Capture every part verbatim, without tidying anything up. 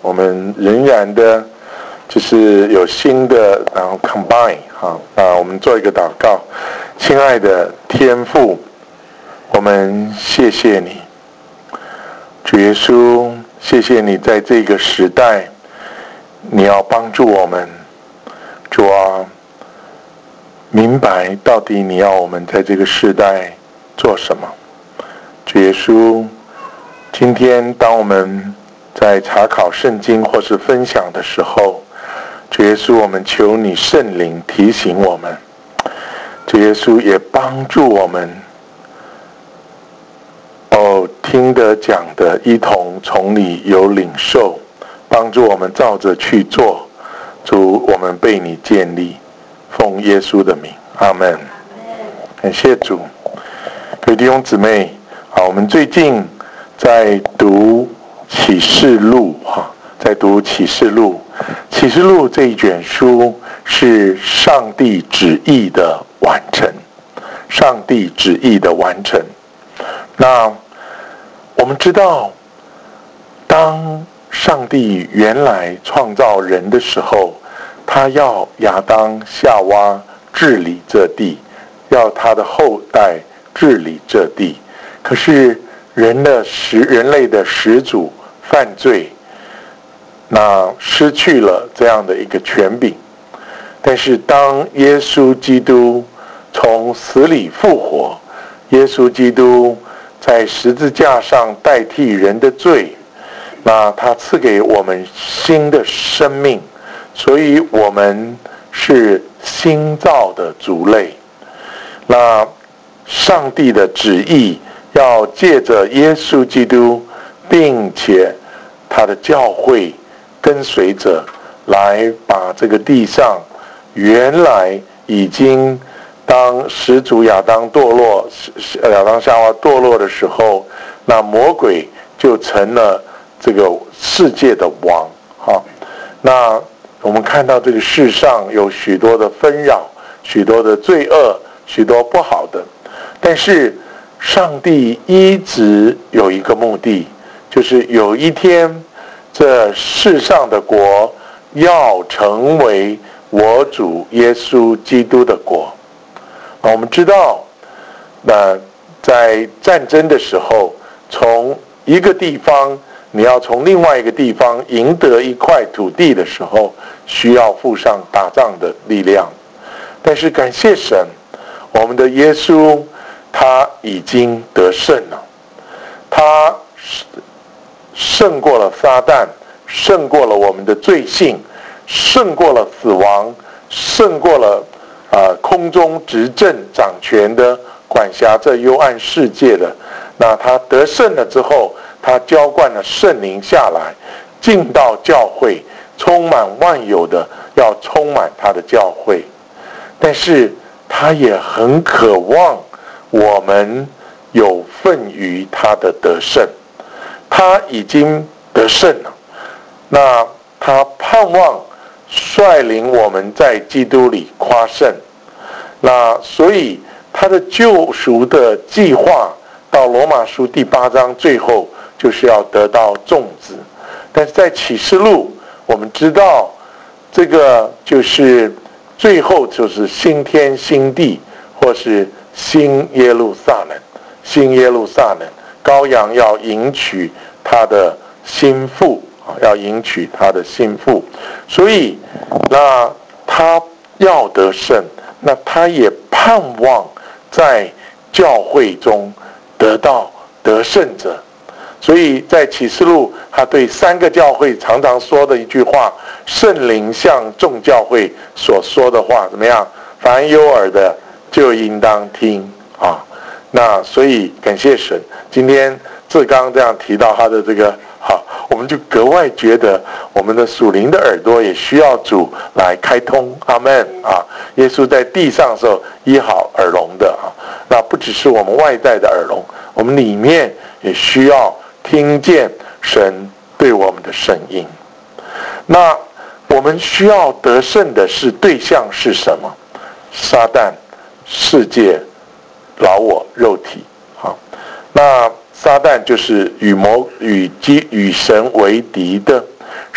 我们仍然的，就是有新的，然后 combine 哈啊，我们做一个祷告。亲爱的天父，我们谢谢你，主耶稣，谢谢你在这个时代，你要帮助我们，主啊，明白到底你要我们在这个时代做什么。主耶稣，今天当我们在查考圣经或是分享的时候，主耶稣，我们求你圣灵提醒我们，主耶稣也帮助我们，哦，听得讲的一同从你有领受，帮助我们照着去做。主，我们被你建立，奉耶稣的名，阿们。感谢主。各位弟兄姊妹，好，我们最近在读启示录哈，在读启示录。启示录这一卷书是上帝旨意的完成，上帝旨意的完成。那我们知道，当上帝原来创造人的时候，他要亚当夏娃治理这地，要他的后代治理这地。可是人的始人类的始祖犯罪，那失去了这样的一个权柄。但是当耶稣基督从死里复活，耶稣基督在十字架上代替人的罪，那他赐给我们新的生命，所以我们是新造的族类。那上帝的旨意要借着耶稣基督，并且他的教会跟随者来把这个地上原来已经当始祖亚当堕落，亚当夏娃堕落的时候，那魔鬼就成了这个世界的王。好，那我们看到这个世上有许多的纷扰，许多的罪恶，许多不好的，但是上帝一直有一个目的，就是有一天这世上的国要成为我主耶稣基督的国。我们知道，那在战争的时候，从一个地方你要从另外一个地方赢得一块土地的时候，需要付上打仗的力量。但是感谢神，我们的耶稣他已经得胜了，他胜过了撒旦，胜过了我们的罪性，胜过了死亡，胜过了啊，空中执政掌权的管辖这幽暗世界的。那他得胜了之后，他浇灌了圣灵下来，进到教会，充满万有的要充满他的教会。但是他也很渴望我们有份于他的得胜。他已经得胜了，那他盼望率领我们在基督里夸胜。那所以他的救赎的计划到罗马书第八章最后就是要得到众子。但是在启示录我们知道，这个就是最后就是新天新地，或是新耶路撒冷，新耶路撒冷，羔羊要迎娶他的心腹，要迎娶他的心腹。所以那他要得胜，那他也盼望在教会中得到得胜者。所以在启示录他对三个教会常常说的一句话，圣灵向众教会所说的话怎么样？凡有耳的就应当听啊。那所以感谢神，今天志刚这样提到他的这个好，我们就格外觉得我们的属灵的耳朵也需要主来开通。阿们啊！耶稣在地上的时候医好耳聋的啊，那不只是我们外在的耳聋，我们里面也需要听见神对我们的声音。那我们需要得胜的是对象是什么？撒旦、世界、老我、肉体。好，那撒旦就是与魔与基与神为敌的，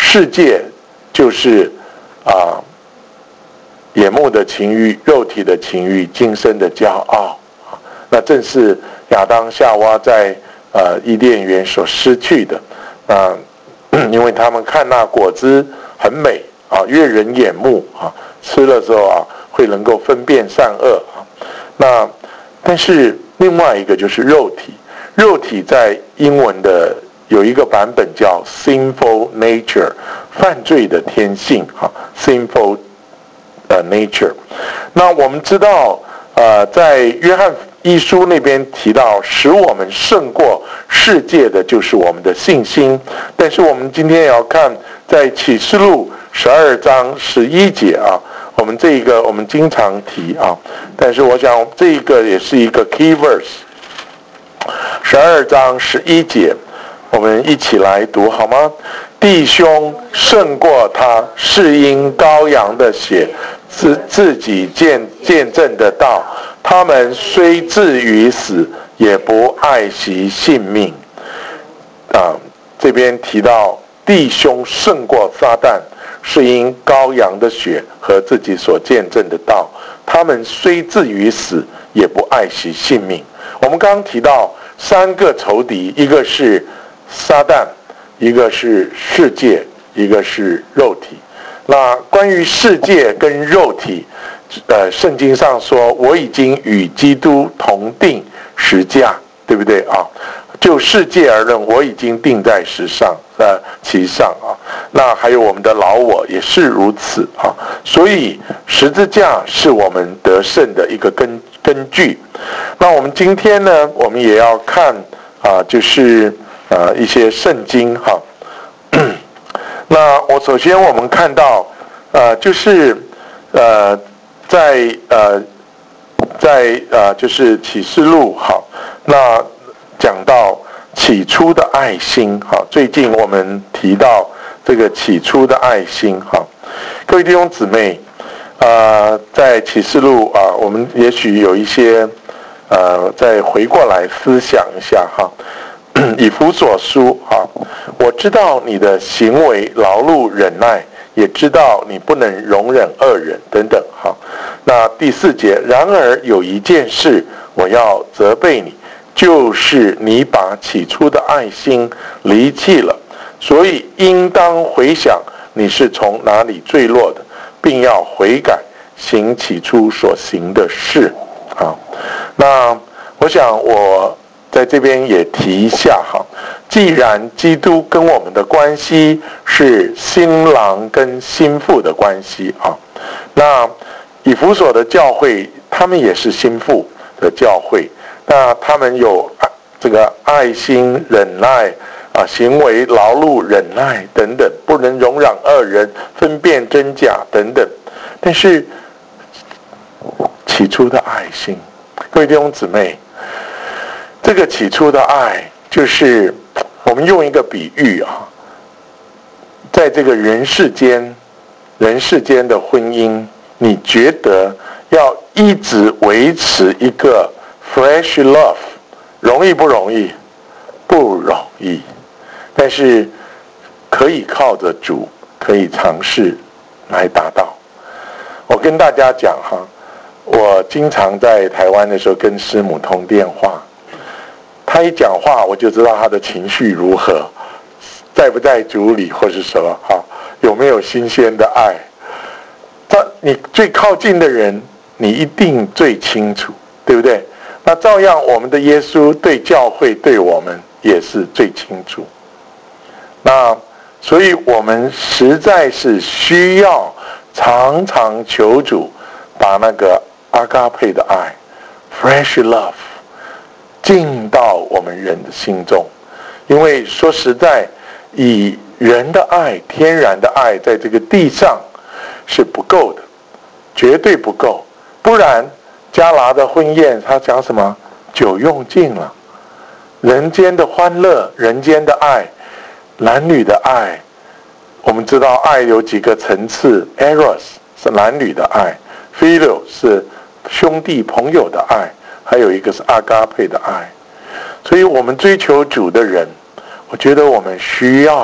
世界就是啊、呃、眼目的情欲、肉体的情欲、今生的骄傲。那正是亚当夏娃在呃伊甸园所失去的。那因为他们看那果子很美啊，悦人眼目啊，吃了之后啊，会能够分辨善恶啊。那但是另外一个就是肉体，肉体在英文的有一个版本叫 sinful nature， 犯罪的天性啊 ，sinful 呃 nature。那我们知道，呃，在约翰一书那边提到，使我们胜过世界的就是我们的信心。但是我们今天也要看在启示录十二章十一节啊，我们这一个我们经常提啊，但是我想这一个也是一个 key verse。十二章十一节，我们一起来读好吗？弟兄胜过他，是因羔羊的血，自自己见见证的道。他们虽至于死，也不爱惜性命。啊，这边提到弟兄胜过撒旦，是因羔羊的血和自己所见证的道。他们虽至于死，也不爱惜性命。我们刚刚提到三个仇敌，一个是撒旦，一个是世界，一个是肉体。那关于世界跟肉体，呃，圣经上说，我已经与基督同定十架，对不对啊？就世界而论，我已经定在石上，呃，其上啊。那还有我们的老我也是如此啊。所以十字架是我们得胜的一个根根据。那我们今天呢，我们也要看啊，就是呃一些圣经哈。那我首先我们看到，呃，就是呃。在呃，在呃，就是启示录好，那讲到起初的爱心好，最近我们提到这个起初的爱心好，各位弟兄姊妹，呃，在启示录啊，我们也许有一些呃，再回过来思想一下哈，以弗所书哈，我知道你的行为劳碌忍耐。也知道你不能容忍恶人等等哈。那第四节，然而有一件事我要责备你，就是你把起初的爱心离弃了，所以应当回想你是从哪里坠落的，并要悔改，行起初所行的事啊。那我想我在这边也提一下哈，既然基督跟我们的关系是新郎跟新妇的关系啊，那以弗所的教会他们也是新妇的教会，那他们有这个爱心、忍耐啊，行为劳碌、忍耐等等，不能容忍恶人，分辨真假等等。但是起初的爱心，各位弟兄姊妹，这个起初的爱，就是我们用一个比喻啊，在这个人世间，人世间的婚姻，你觉得要一直维持一个 fresh love， 容易不容易？不容易。但是可以靠着主，可以尝试来达到。我跟大家讲哈，我经常在台湾的时候跟师母通电话。他一讲话，我就知道他的情绪如何，在不在主里或是什么哈，有没有新鲜的爱。他你最靠近的人，你一定最清楚，对不对？那照样，我们的耶稣对教会对我们也是最清楚。那所以我们实在是需要常常求主把那个阿嘎佩的爱 ，fresh love。进到我们人的心中，因为说实在，以人的爱、天然的爱，在这个地上是不够的，绝对不够。不然，迦拿的婚宴，他讲什么？酒用尽了，人间的欢乐、人间的爱、男女的爱，我们知道爱有几个层次 ，eros 是男女的爱 ，philo 是兄弟朋友的爱。还有一个是阿嘎佩的爱，所以我们追求主的人，我觉得我们需要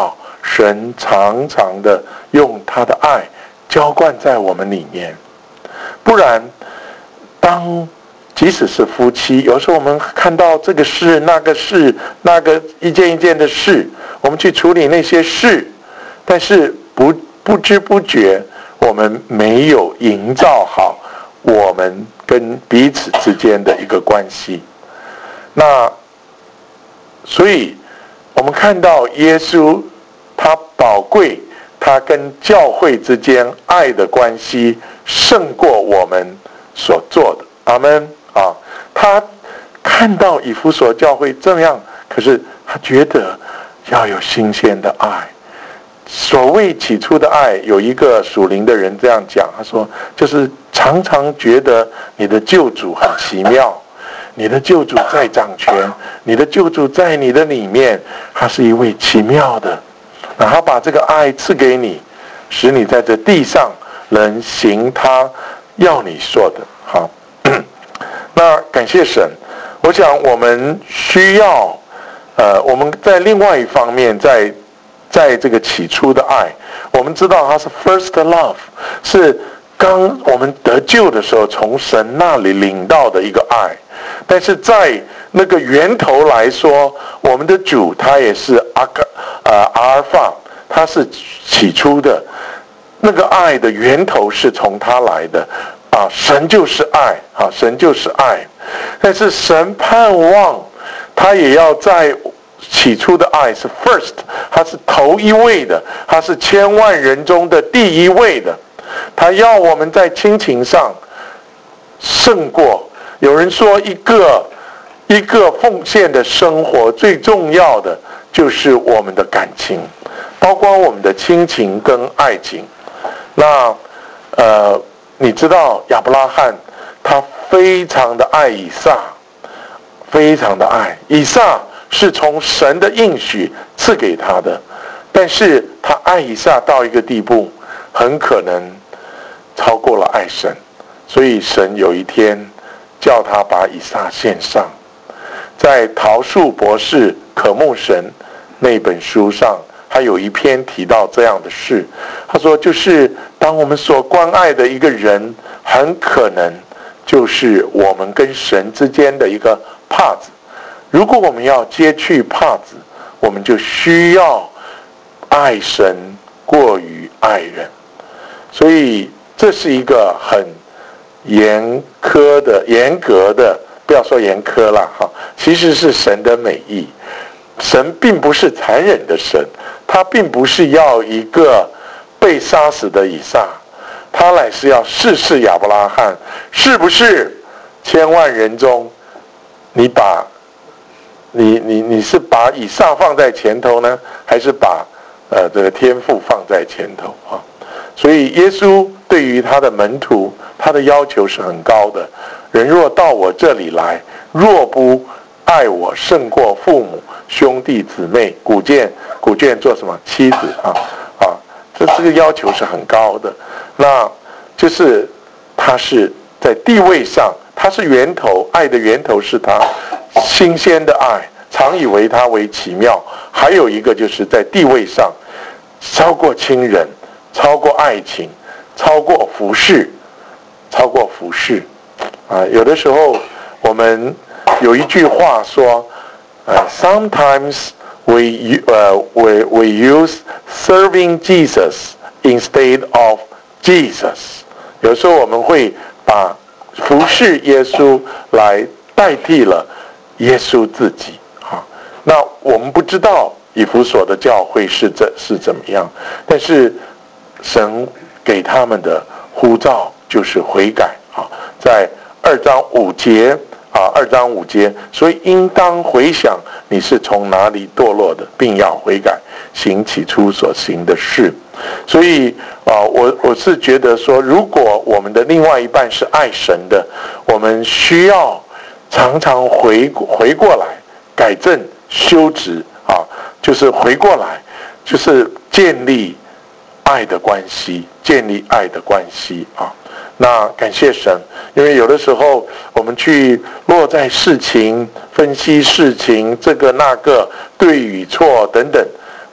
神常常的用他的爱浇灌在我们里面。不然，当即使是夫妻，有时候我们看到这个事、那个事、那个一件一件的事，我们去处理那些事，但是不不知不觉，我们没有营造好我们跟彼此之间的一个关系。那所以我们看到耶稣他宝贵，他跟教会之间爱的关系胜过我们所做的。阿们啊！他看到以弗所教会这样，可是他觉得要有新鲜的爱。所谓起初的爱，有一个属灵的人这样讲，他说就是常常觉得你的救主很奇妙，你的救主在掌权，你的救主在你的里面，他是一位奇妙的，那他把这个爱赐给你，使你在这地上能行他要你说的。好，那感谢神。我想我们需要呃我们在另外一方面，在在这个起初的爱，我们知道它是 first love， 是刚我们得救的时候从神那里领到的一个爱。但是在那个源头来说，我们的主他也是阿卡呃阿尔法，他是起初的那个爱的源头是从他来的啊，神就是爱啊，神就是爱。但是神盼望他也要在起初的爱是 first， 他是头一位的，他是千万人中的第一位的。他要我们在亲情上胜过。有人说一个一个奉献的生活最重要的就是我们的感情，包括我们的亲情跟爱情。那呃，你知道亚伯拉罕他非常的爱以撒，非常的爱以撒，是从神的应许赐给他的，但是他爱以撒到一个地步，很可能超过了爱神，所以神有一天叫他把以撒献上。在陶树博士渴慕神那本书上，他有一篇提到这样的事。他说，就是当我们所关爱的一个人，很可能就是我们跟神之间的一个帕子。如果我们要揭去帕子，我们就需要爱神过于爱人。所以这是一个很严苛的、严格的，不要说严苛啦，哈，其实是神的美意。神并不是残忍的神，他并不是要一个被杀死的以撒，他乃是要试试亚伯拉罕是不是千万人中，你把你你你是把以撒放在前头呢，还是把呃这个天父放在前头啊？所以耶稣对于他的门徒，他的要求是很高的。人若到我这里来，若不爱我胜过父母、兄弟姊妹、古建古建做什么妻子啊啊，这这个要求是很高的。那就是他是在地位上，他是源头，爱的源头是他新鲜的爱，常以为他为奇妙。还有一个就是在地位上，超过亲人，超过爱情，超过服侍，超过服侍啊！有的时候我们有一句话说，呃 ，sometimes we 呃、uh, we we use serving Jesus instead of Jesus。有时候我们会把服侍耶稣来代替了耶稣自己啊。那我们不知道以弗所的教会是怎是怎么样，但是神给他们的呼召就是悔改啊，在二章五节啊，二章五节，所以应当回想你是从哪里堕落的，并要悔改，行起初所行的事。所以啊，我我是觉得说，如果我们的另外一半是爱神的，我们需要常常回回过来，改正修直啊，就是回过来，就是建立爱的关系，建立爱的关系啊。那感谢神，因为有的时候我们去落在事情、分析事情，这个那个对与错等等，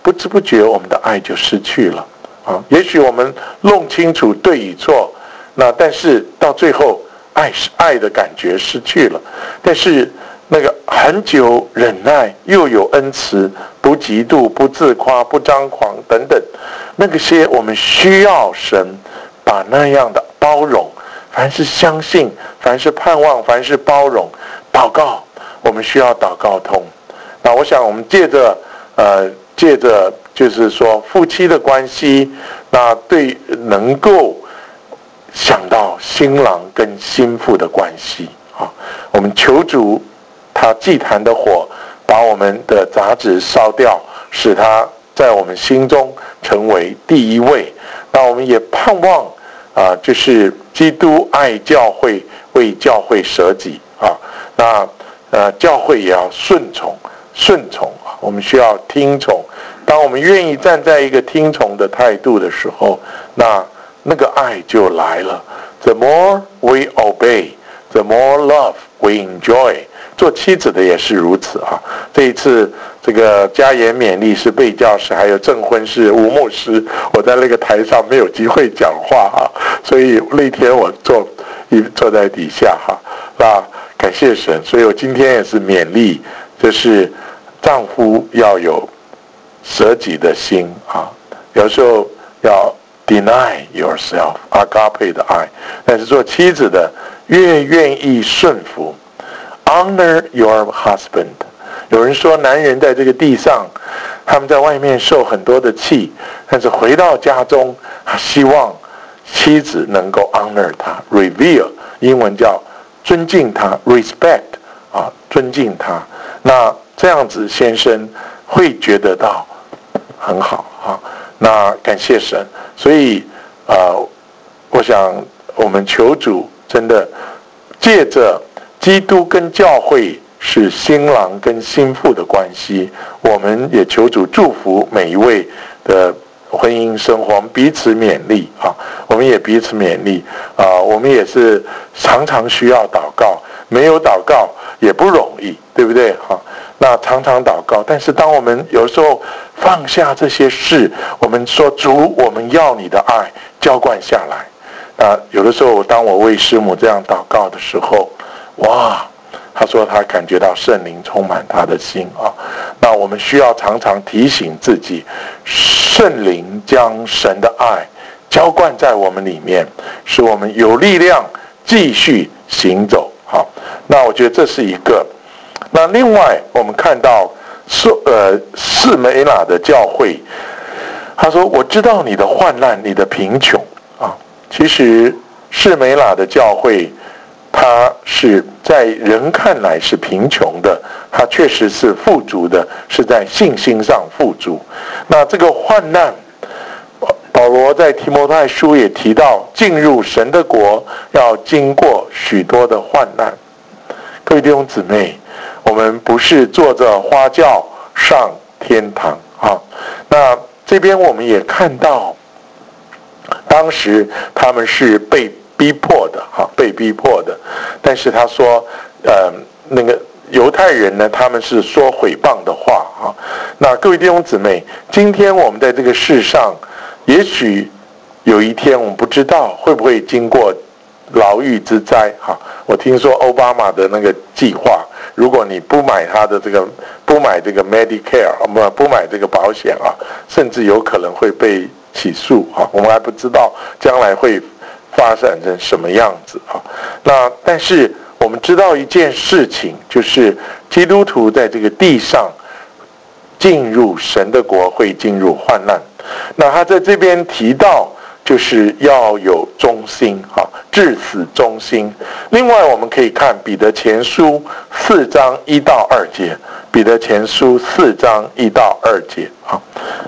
不知不觉我们的爱就失去了啊。也许我们弄清楚对与错，那但是到最后爱是爱的感觉失去了，但是那个很久忍耐，又有恩慈，不嫉妒，不自夸，不张狂等等，那个些我们需要神把那样的包容，凡是相信，凡是盼望，凡是包容，祷告，我们需要祷告通。那我想我们借着呃借着就是说夫妻的关系，那对能够想到新郎跟新妇的关系啊，我们求主他祭坛的火把我们的杂质烧掉，使他在我们心中成为第一位。那我们也盼望啊，就是基督爱教会，为教会舍己啊。那呃，教会也要顺从，顺从啊，我们需要听从。当我们愿意站在一个听从的态度的时候，那那个爱就来了。The more we obey, the more love we enjoy. 做妻子的也是如此啊。这一次这个家言勉励是贝教师，还有证婚是吴牧师，我在那个台上没有机会讲话哈，所以那天我坐一坐在底下哈。那感谢神，所以我今天也是勉励，就是丈夫要有舍己的心啊，有时候要 deny yourself, agape 的爱，但是做妻子的越愿意顺服。Honor your husband。 有人说男人在这个地上，他们在外面受很多的气，但是回到家中，他希望妻子能够 honor 他 revere， 英文叫尊敬他 respect 啊，尊敬他。那这样子先生会觉得到很好啊。那感谢神，所以啊、呃，我想我们求主真的借着基督跟教会是新郎跟新妇的关系，我们也求主祝福每一位的婚姻生活，我们彼此勉励啊，我们也彼此勉励啊，我们也是常常需要祷告，没有祷告也不容易，对不对？哈，那常常祷告，但是当我们有时候放下这些事，我们说主，我们要你的爱浇灌下来。那有的时候，当我为师母这样祷告的时候，哇！他说他感觉到圣灵充满他的心啊。那我们需要常常提醒自己，圣灵将神的爱浇灌在我们里面，使我们有力量继续行走。好，那我觉得这是一个。那另外我们看到士呃士梅拉的教会，他说我知道你的患难，你的贫穷啊。其实士梅拉的教会，他是在人看来是贫穷的，他确实是富足的，是在信心上富足。那这个患难，保罗在提摩太书也提到，进入神的国要经过许多的患难。各位弟兄姊妹，我们不是坐着花轿上天堂啊。那这边我们也看到，当时他们是被逼迫的哈，被逼迫的。但是他说，呃，那个犹太人呢，他们是说毁谤的话哈。那各位弟兄姊妹，今天我们在这个世上，也许有一天我们不知道会不会经过牢狱之灾哈。我听说奥巴马的那个计划，如果你不买他的这个不买这个 Medicare 不不买这个保险啊，甚至有可能会被起诉啊。我们还不知道将来会发展成什么样子啊？那但是我们知道一件事情，就是基督徒在这个地上进入神的国会进入患难。那他在这边提到，就是要有忠心啊，至死忠心。另外我们可以看彼得前书四章一到二节，彼得前书四章一到二节啊。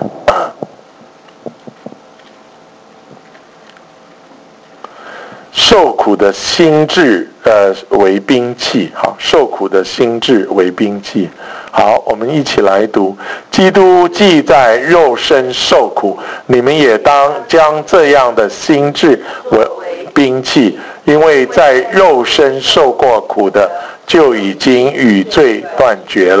受苦的心志，呃，为兵器。好，受苦的心志为兵器。好，我们一起来读：基督既在肉身受苦，你们也当将这样的心志为兵器，因为在肉身受过苦的，就已经与罪断绝了。弟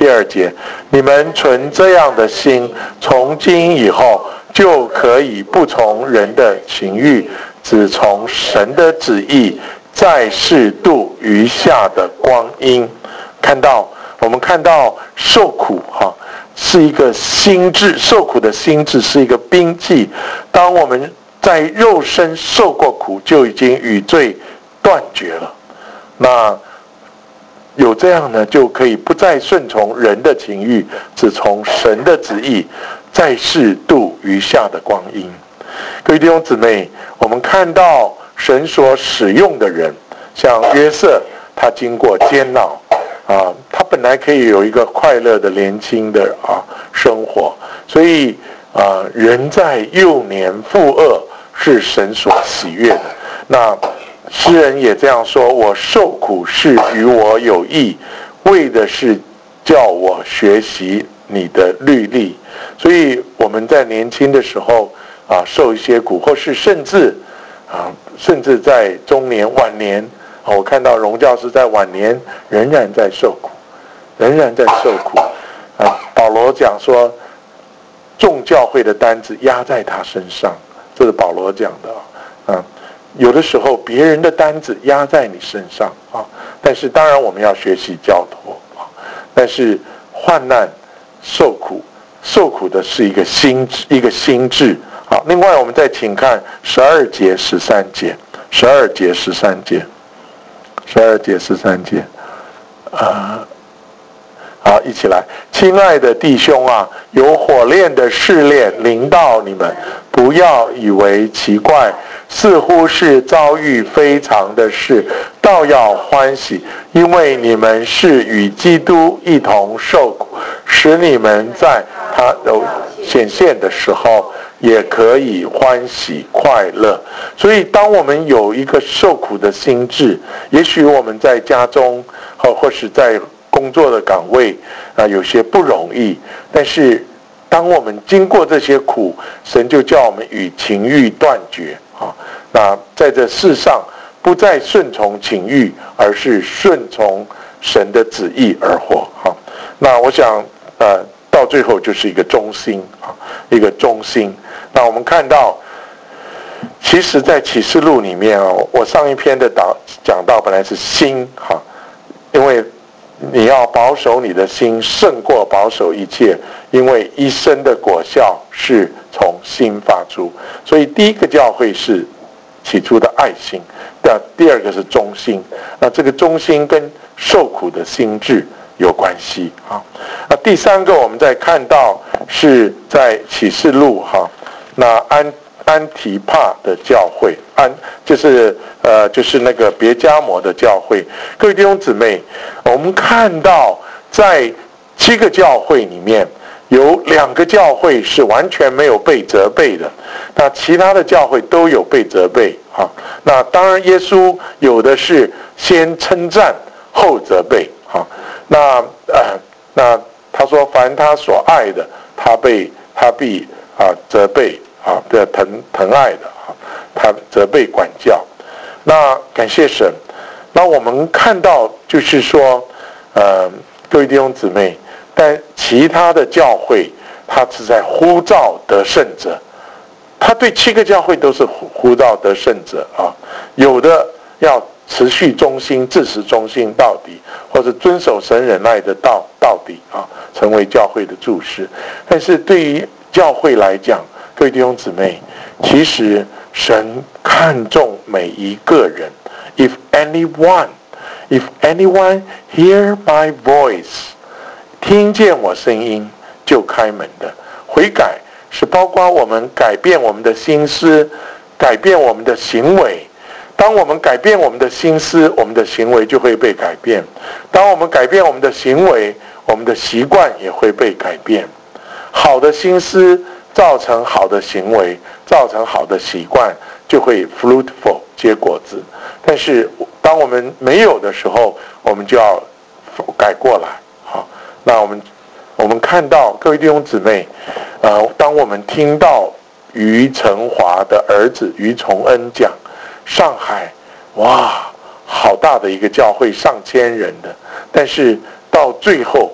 第二节，你们存这样的心，从今以后就可以不从人的情欲，只从神的旨意，在世度余下的光阴。看到我们看到受苦哈、啊，是一个心智，受苦的心智是一个兵器。当我们在肉身受过苦，就已经与罪断绝了。那有这样呢，就可以不再顺从人的情欲，只从神的旨意，在世度余下的光阴。各位弟兄姊妹，我们看到神所使用的人，像约瑟，他经过煎熬啊，他本来可以有一个快乐的年轻的啊生活，所以啊，人在幼年负恶是神所喜悦的。那诗人也这样说：我受苦是与我有益，为的是叫我学习你的律例。所以我们在年轻的时候啊，受一些苦，或是甚至啊，甚至在中年晚年。我看到荣教师在晚年仍然在受苦，仍然在受苦。啊，保罗讲说，众教会的担子压在他身上，这是保罗讲的啊。有的时候别人的担子压在你身上啊，但是当然我们要学习交托啊。但是患难、受苦，受苦的是一个心一个心智。好，另外我们再请看十二节、十三节，十二节、十三节。十二节十三节，啊，好，一起来。亲爱的弟兄啊，有火炼的试炼临到你们，不要以为奇怪，似乎是遭遇非常的事，倒要欢喜，因为你们是与基督一同受苦，使你们在他显现的时候也可以欢喜快乐。所以当我们有一个受苦的心志，也许我们在家中或是在工作的岗位啊，有些不容易，但是当我们经过这些苦，神就叫我们与情欲断绝啊。那在这世上不再顺从情欲，而是顺从神的旨意而活。好，那我想呃到最后就是一个忠心啊，一个忠心。那我们看到，其实在启示录里面啊，我上一篇的导讲到本来是心哈，因为你要保守你的心胜过保守一切，因为一生的果效是从心发出。所以第一个教会是起初的爱心，那第二个是忠心。那这个忠心跟受苦的心志有关系啊。那第三个我们再看到是在启示录哈，那安安提帕的教会，安就是呃就是那个别迦摩的教会。各位弟兄姊妹，我们看到在七个教会里面，有两个教会是完全没有被责备的，那其他的教会都有被责备啊。那当然，耶稣有的是先称赞后责备啊。那呃那他说，凡他所爱的，他被他必啊责备啊的疼疼爱的啊，他责备管教。那感谢神。那我们看到就是说，呃，各位弟兄姊妹，但其他的教会，他是在呼召得胜者，他对七个教会都是呼召得胜者啊。有的要持续忠心，至死忠心到底，或者遵守神忍耐的道到底啊，成为教会的柱石。但是对于教会来讲，各位弟兄姊妹，其实神看重每一个人。If anyone, if anyone hear my voice， 听见我声音就开门的。悔改是包括我们改变我们的心思，改变我们的行为。当我们改变我们的心思，我们的行为就会被改变。当我们改变我们的行为，我们的习惯也会被改变。好的心思造成好的行为，造成好的习惯，就会 fruitful 结果子。但是当我们没有的时候，我们就要改过来。好，那我们我们看到各位弟兄姊妹，呃，当我们听到于成华的儿子于崇恩讲，上海哇，好大的一个教会，上千人的，但是到最后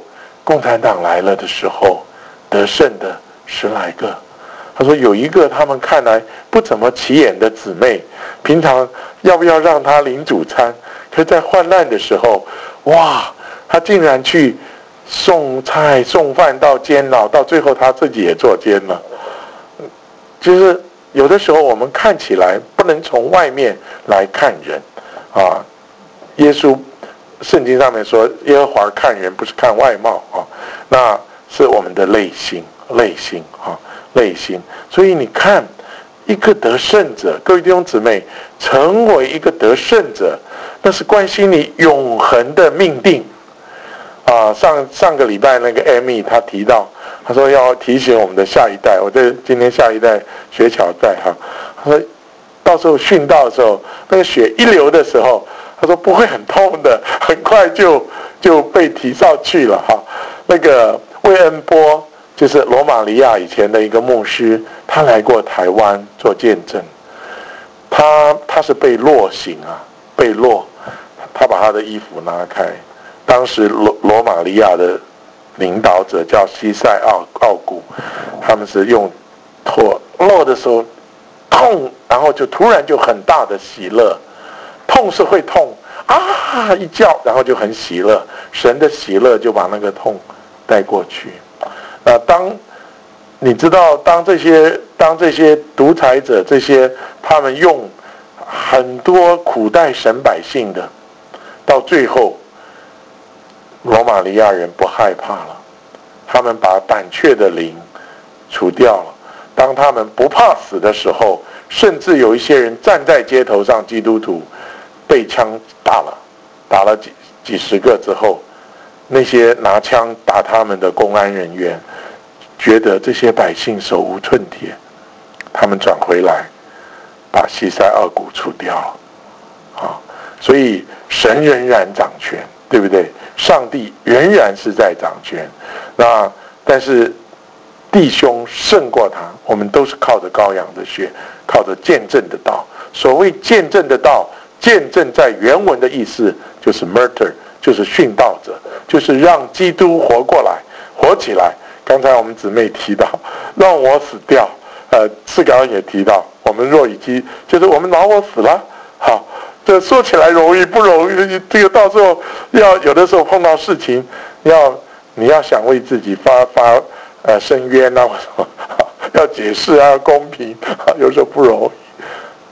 共产党来了的时候，得胜的十来个。他说有一个他们看来不怎么起眼的姊妹，平常要不要让她领主餐？可是在患难的时候，哇，她竟然去送菜送饭到监牢，到最后她自己也坐监了。就是有的时候我们看起来不能从外面来看人啊。耶稣圣经上面说，耶和华看人不是看外貌啊，那是我们的内心，内心啊。内心，所以你看，一个得胜者，各位弟兄姊妹，成为一个得胜者，那是关心你永恒的命定啊。上上个礼拜那个 Amy 她提到，她说要提醒我们的下一代，我在今天下一代学巧在哈，她说到时候殉道的时候，那个血一流的时候，她说不会很痛的，很快就就被提上去了哈。那个魏恩波。就是罗马尼亚以前的一个牧师，他来过台湾做见证。他他是被落刑啊，被落，他把他的衣服拿开。当时罗罗马尼亚的领导者叫西塞奥奥古，他们是用脱落的时候痛，然后就突然就很大的喜乐，痛是会痛啊一叫，然后就很喜乐，神的喜乐就把那个痛带过去。啊，当你知道，当这些当这些独裁者，这些他们用很多苦待神百姓的，到最后，罗马尼亚人不害怕了，他们把胆怯的灵除掉了。当他们不怕死的时候，甚至有一些人站在街头上，基督徒被枪打了，打了几几十个之后。那些拿枪打他们的公安人员，觉得这些百姓手无寸铁，他们转回来，把西塞奥古除掉了，啊，所以神仍然掌权，对不对？上帝仍然是在掌权，那但是弟兄胜过他，我们都是靠着羔羊的血，靠着见证的道。所谓见证的道，见证在原文的意思就是 martyr。就是殉道者，就是让基督活过来，活起来。刚才我们姊妹提到，让我死掉。呃，次刚也提到，我们若已经，就是我们拿我死了。好，这说起来容易不容易？这个到时候要有的时候碰到事情，要你要想为自己发发呃申冤啊，要解释啊，要公平，有时候不容易，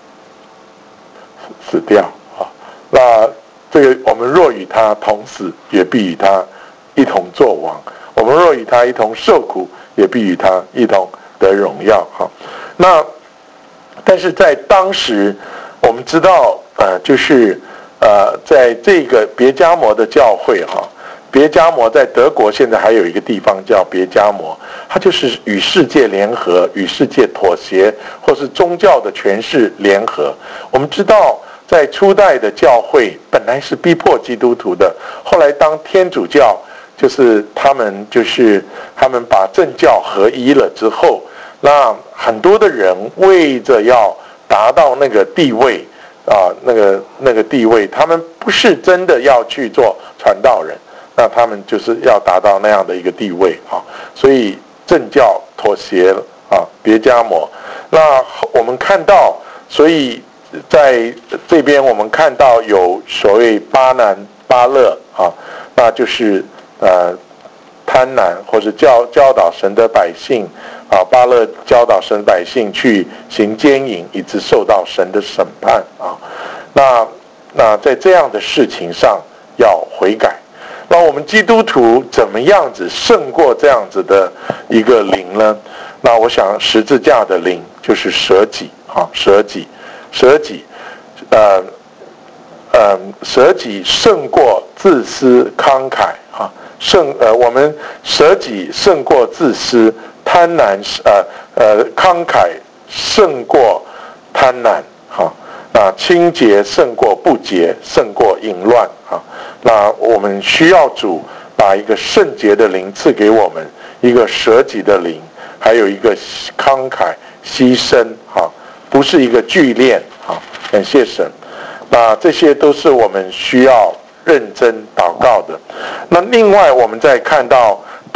死掉啊。那。这个我们若与他同死，也必与他一同作王；我们若与他一同受苦，也必与他一同得荣耀。哈，那但是在当时，我们知道，呃，就是呃，在这个别迦摩的教会，哈，别迦摩在德国现在还有一个地方叫别迦摩，它就是与世界联合、与世界妥协，或是宗教的权势联合。我们知道。在初代的教会本来是逼迫基督徒的，后来当天主教就是他们就是他们把政教合一了之后，那很多的人为着要达到那个地位啊，那个那个地位，他们不是真的要去做传道人，那他们就是要达到那样的一个地位啊，所以政教妥协了啊，别迦摩。那我们看到，所以。在这边我们看到有所谓巴南巴勒啊，那就是呃贪婪或者教教导神的百姓啊，巴勒教导神百姓去行奸淫，以致受到神的审判啊。那那在这样的事情上要悔改。那我们基督徒怎么样子胜过这样子的一个灵呢？那我想十字架的灵就是舍己啊，舍己。舍己，呃，呃，舍己胜过自私慷慨啊，胜呃，我们舍己胜过自私，贪婪呃呃慷慨胜过贪婪，哈，那清洁胜过不洁，胜过淫乱啊。那我们需要主把一个圣洁的灵赐给我们，一个舍己的灵，还有一个慷慨牺牲啊。不是一个聚练，好，感谢神。那这些都是我们需要认真祷告的。那另外，我们再看到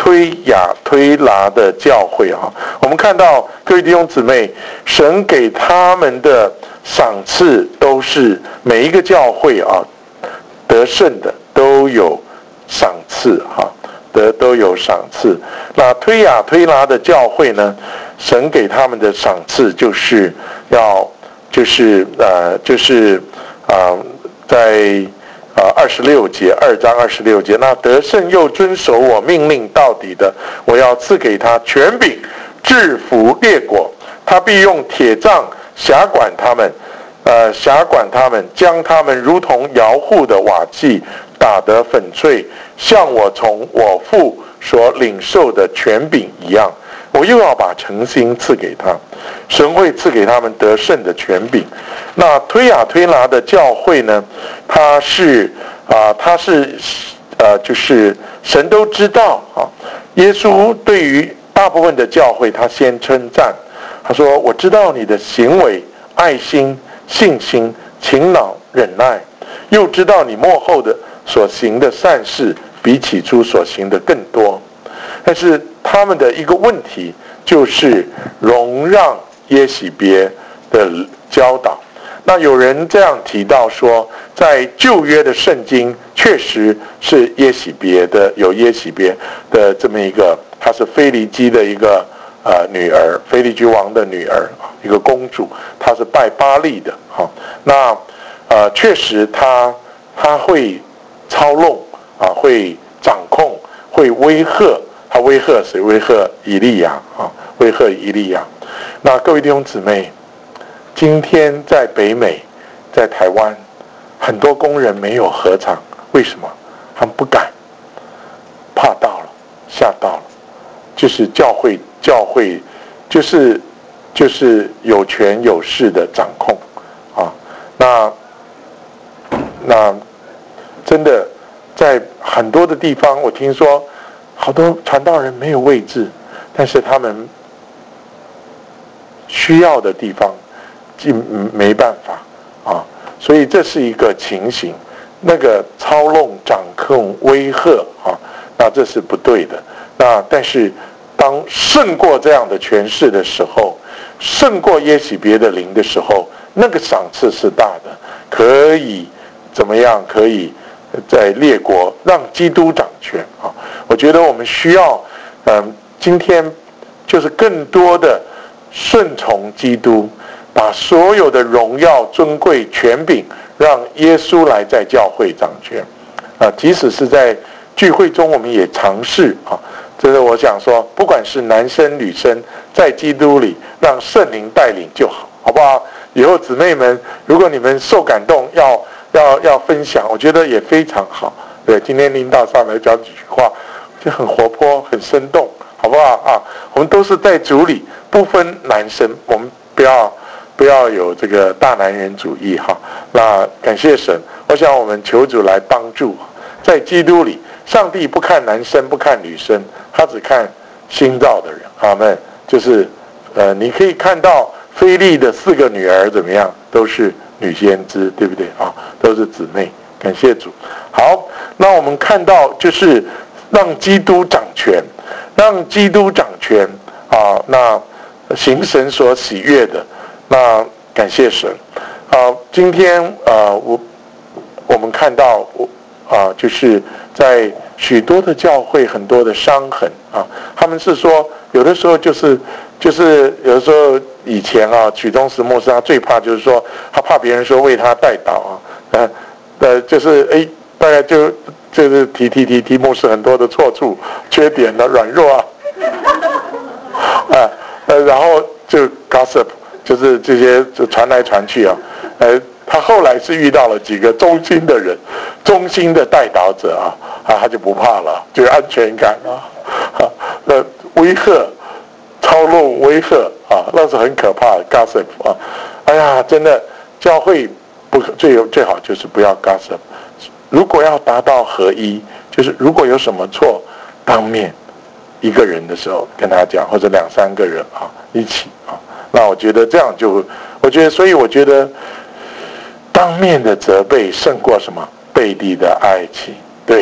推雅推拿的教会啊。我们看到各位弟兄姊妹，神给他们的赏赐都是每一个教会啊得胜的都有赏赐哈、啊，得都有赏赐。那推雅推拿的教会呢，神给他们的赏赐就是要就是呃就是啊、呃、在。啊，二十六节，二章二十六节，那得胜又遵守我命令到底的，我要赐给他权柄，制服列国，他必用铁杖辖管他们，呃，辖管他们，将他们如同摇户的瓦器打得粉碎，像我从我父所领受的权柄一样。我又要把诚心赐给他，神会赐给他们得胜的权柄。那推雅推拿的教会呢，他是啊、呃，他是呃，就是神都知道啊。耶稣对于大部分的教会，他先称赞，他说：“我知道你的行为、爱心、信心、勤劳、忍耐，又知道你末后的所行的善事，比起初所行的更多。”但是他们的一个问题就是容让耶洗别的教导。那有人这样提到说，在旧约的圣经确实是耶洗别的，有耶洗别的这么一个，她是腓尼基的一个呃女儿，腓尼基王的女儿，一个公主，她是拜巴力的哈。那呃确实她她会操弄啊，会掌控，会威吓。他威吓谁？威吓以利亚啊，威吓以利亚。那各位弟兄姊妹，今天在北美，在台湾，很多工人没有合场，为什么？他们不敢，怕到了，吓到了，就是教会，教会，就是就是有权有势的掌控啊。那那真的在很多的地方，我听说。好多传道人没有位置，但是他们需要的地方，没办法啊，所以这是一个情形。那个操弄、掌控、威吓啊，那这是不对的。那但是当胜过这样的权势的时候，胜过耶洗别的灵的时候，那个赏赐是大的，可以怎么样？可以。在列国让基督掌权啊！我觉得我们需要，嗯，今天就是更多的顺从基督，把所有的荣耀、尊贵、权柄，让耶稣来在教会掌权啊！即使是在聚会中，我们也尝试啊。这是我想说，不管是男生女生，在基督里让圣灵带领就好，好不好？以后姊妹们，如果你们受感动，要。要要分享，我觉得也非常好。对，今天领导上来讲几句话，就很活泼、很生动，好不好啊？我们都是在主里，不分男生，我们不要不要有这个大男人主义哈。那感谢神，我想我们求主来帮助，在基督里，上帝不看男生，不看女生，他只看新造的人。阿们。就是呃，你可以看到腓力的四个女儿怎么样，都是。女先知，对不对啊？都是姊妹，感谢主。好，那我们看到就是让基督掌权，让基督掌权啊，那行神所喜悦的，那感谢神啊。今天啊，我我们看到啊，就是在许多的教会很多的伤痕啊，他们是说有的时候就是就是有的时候。以前啊，曲中石牧师他最怕就是说，他怕别人说为他代祷啊，呃，呃，就是哎，大概就就是提提提提牧师很多的错处、缺点的软弱啊，啊，呃，然后就 gossip， 就是这些就传来传去啊，呃，他后来是遇到了几个忠心的人，忠心的代祷者啊，啊，他就不怕了，就有安全感啊，啊，呃，威吓。操弄威吓啊，那是很可怕的 gossip 啊！哎呀，真的教会不最有最好就是不要 gossip。如果要达到合一，就是如果有什么错，当面一个人的时候跟他讲，或者两三个人啊一起啊，那我觉得这样就，我觉得所以我觉得当面的责备胜过什么背地的爱情。对，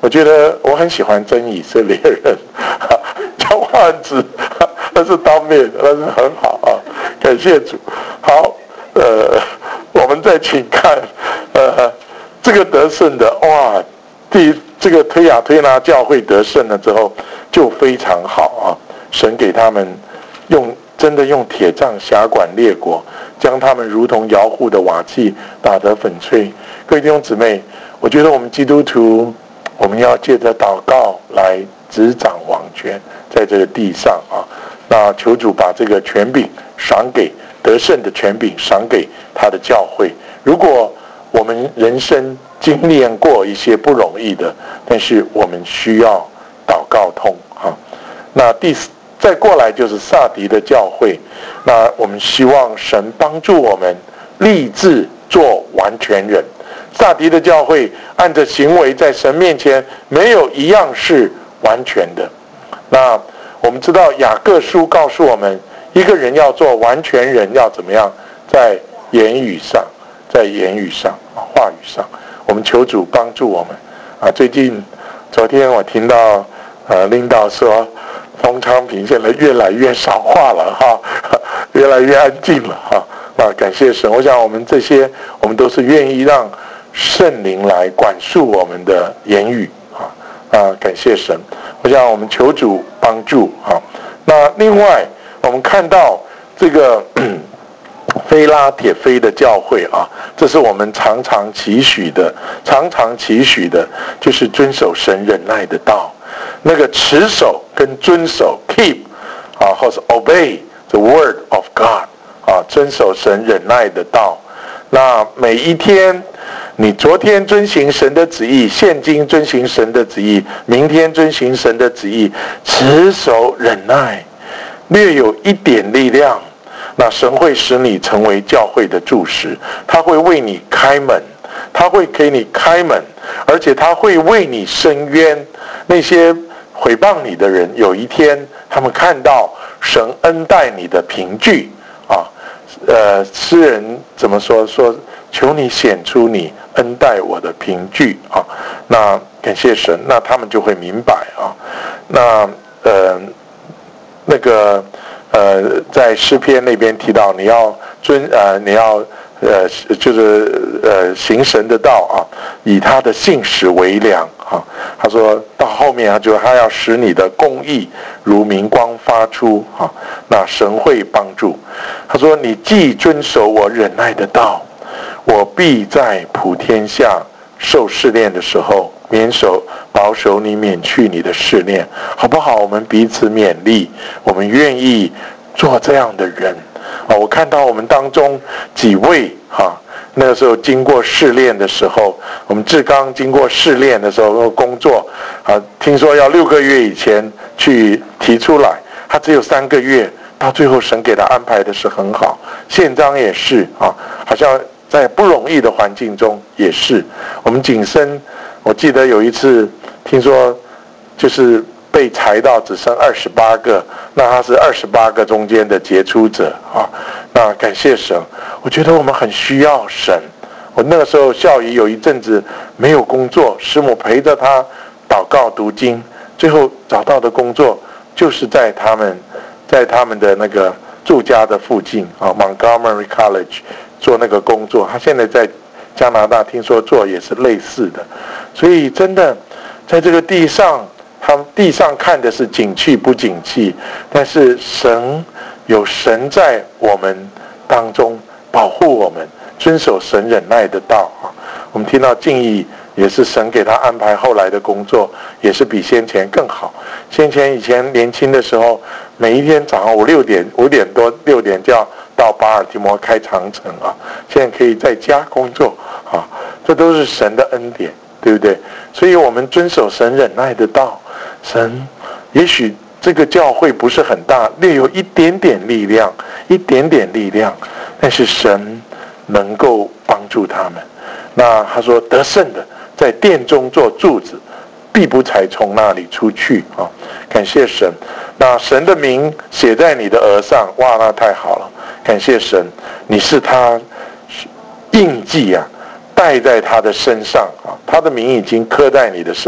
我觉得我很喜欢真以色列人，交换子那是当面，那是很好啊，感谢主。好，呃，我们再请看，呃，这个得胜的哇，第这个推雅推拿教会得胜了之后，就非常好啊，神给他们用真的用铁杖辖管列国，将他们如同摇户的瓦器打得粉碎。各位弟兄姊妹，我觉得我们基督徒，我们要借着祷告来执掌王权，在这个地上啊。那求主把这个权柄赏给得胜的权柄赏给他的教会。如果我们人生经历过一些不容易的，但是我们需要祷告通啊。那第四再过来就是撒狄的教会，那我们希望神帮助我们立志做完全人。撒狄的教会按着行为在神面前没有一样是完全的。那我们知道雅各书告诉我们，一个人要做完全人要怎么样？在言语上，在言语上，话语上，我们求主帮助我们啊！最近昨天我听到呃领导说，冯昌平现在越来越少话了哈，越来越安静了哈。那感谢神，我想我们这些我们都是愿意让圣灵来管束我们的言语啊啊！感谢神，我想我们求主帮助啊。那另外我们看到这个非拉铁非的教会啊，这是我们常常期许的，常常期许的就是遵守神忍耐的道。那个持守跟遵守 keep 啊，或是 obey the word of God 啊，遵守神忍耐的道。那每一天，你昨天遵行神的旨意，现今遵行神的旨意，明天遵行神的旨意，持守忍耐，略有一点力量，那神会使你成为教会的柱石，他会为你开门，他会给你开门，而且他会为你伸冤。那些毁谤你的人，有一天他们看到神恩待你的凭据啊，呃，诗人怎么说？说求你显出你恩待我的凭据啊。那感谢神，那他们就会明白啊。那呃，那个呃，在诗篇那边提到，你要遵呃，你要呃，就是呃，行神的道啊，以他的信实为粮啊。他说到后面啊，就他要使你的公义如明光发出啊，那神会帮助。他说你既遵守我忍耐的道，我必在普天下受试炼的时候免守保守你，免去你的试炼，好不好？我们彼此勉励，我们愿意做这样的人啊！我看到我们当中几位哈、啊，那个时候经过试炼的时候，我们志刚经过试炼的时候工作啊，听说要六个月以前去提出来，他只有三个月，到最后神给他安排的是很好。宪章也是啊，好像在不容易的环境中也是。我们景深，我记得有一次听说就是被裁到只剩二十八个，那他是二十八个中间的杰出者啊。那感谢神，我觉得我们很需要神。我那个时候孝仪有一阵子没有工作，师母陪着他祷告读经，最后找到的工作就是在他们在他们的那个住家的附近啊 ，Montgomery College 做那个工作。他现在在加拿大，听说做也是类似的。所以真的在这个地上，他们地上看的是景气不景气，但是神有神在我们当中保护我们，遵守神忍耐的道啊。我们听到敬意也是神给他安排后来的工作，也是比先前更好。先前以前年轻的时候，每一天早上五六点五点多六点就要到巴尔的摩开长城啊，现在可以在家工作啊，这都是神的恩典，对不对？所以我们遵守神忍耐的道，神也许这个教会不是很大，略有一点点力量，一点点力量，但是神能够帮助他们。那他说得胜的在殿中做柱子，必不才从那里出去啊！感谢神。那神的名写在你的额上，哇，那太好了！感谢神，你是他印记啊，带在他的身上啊，他的名已经刻在你的身，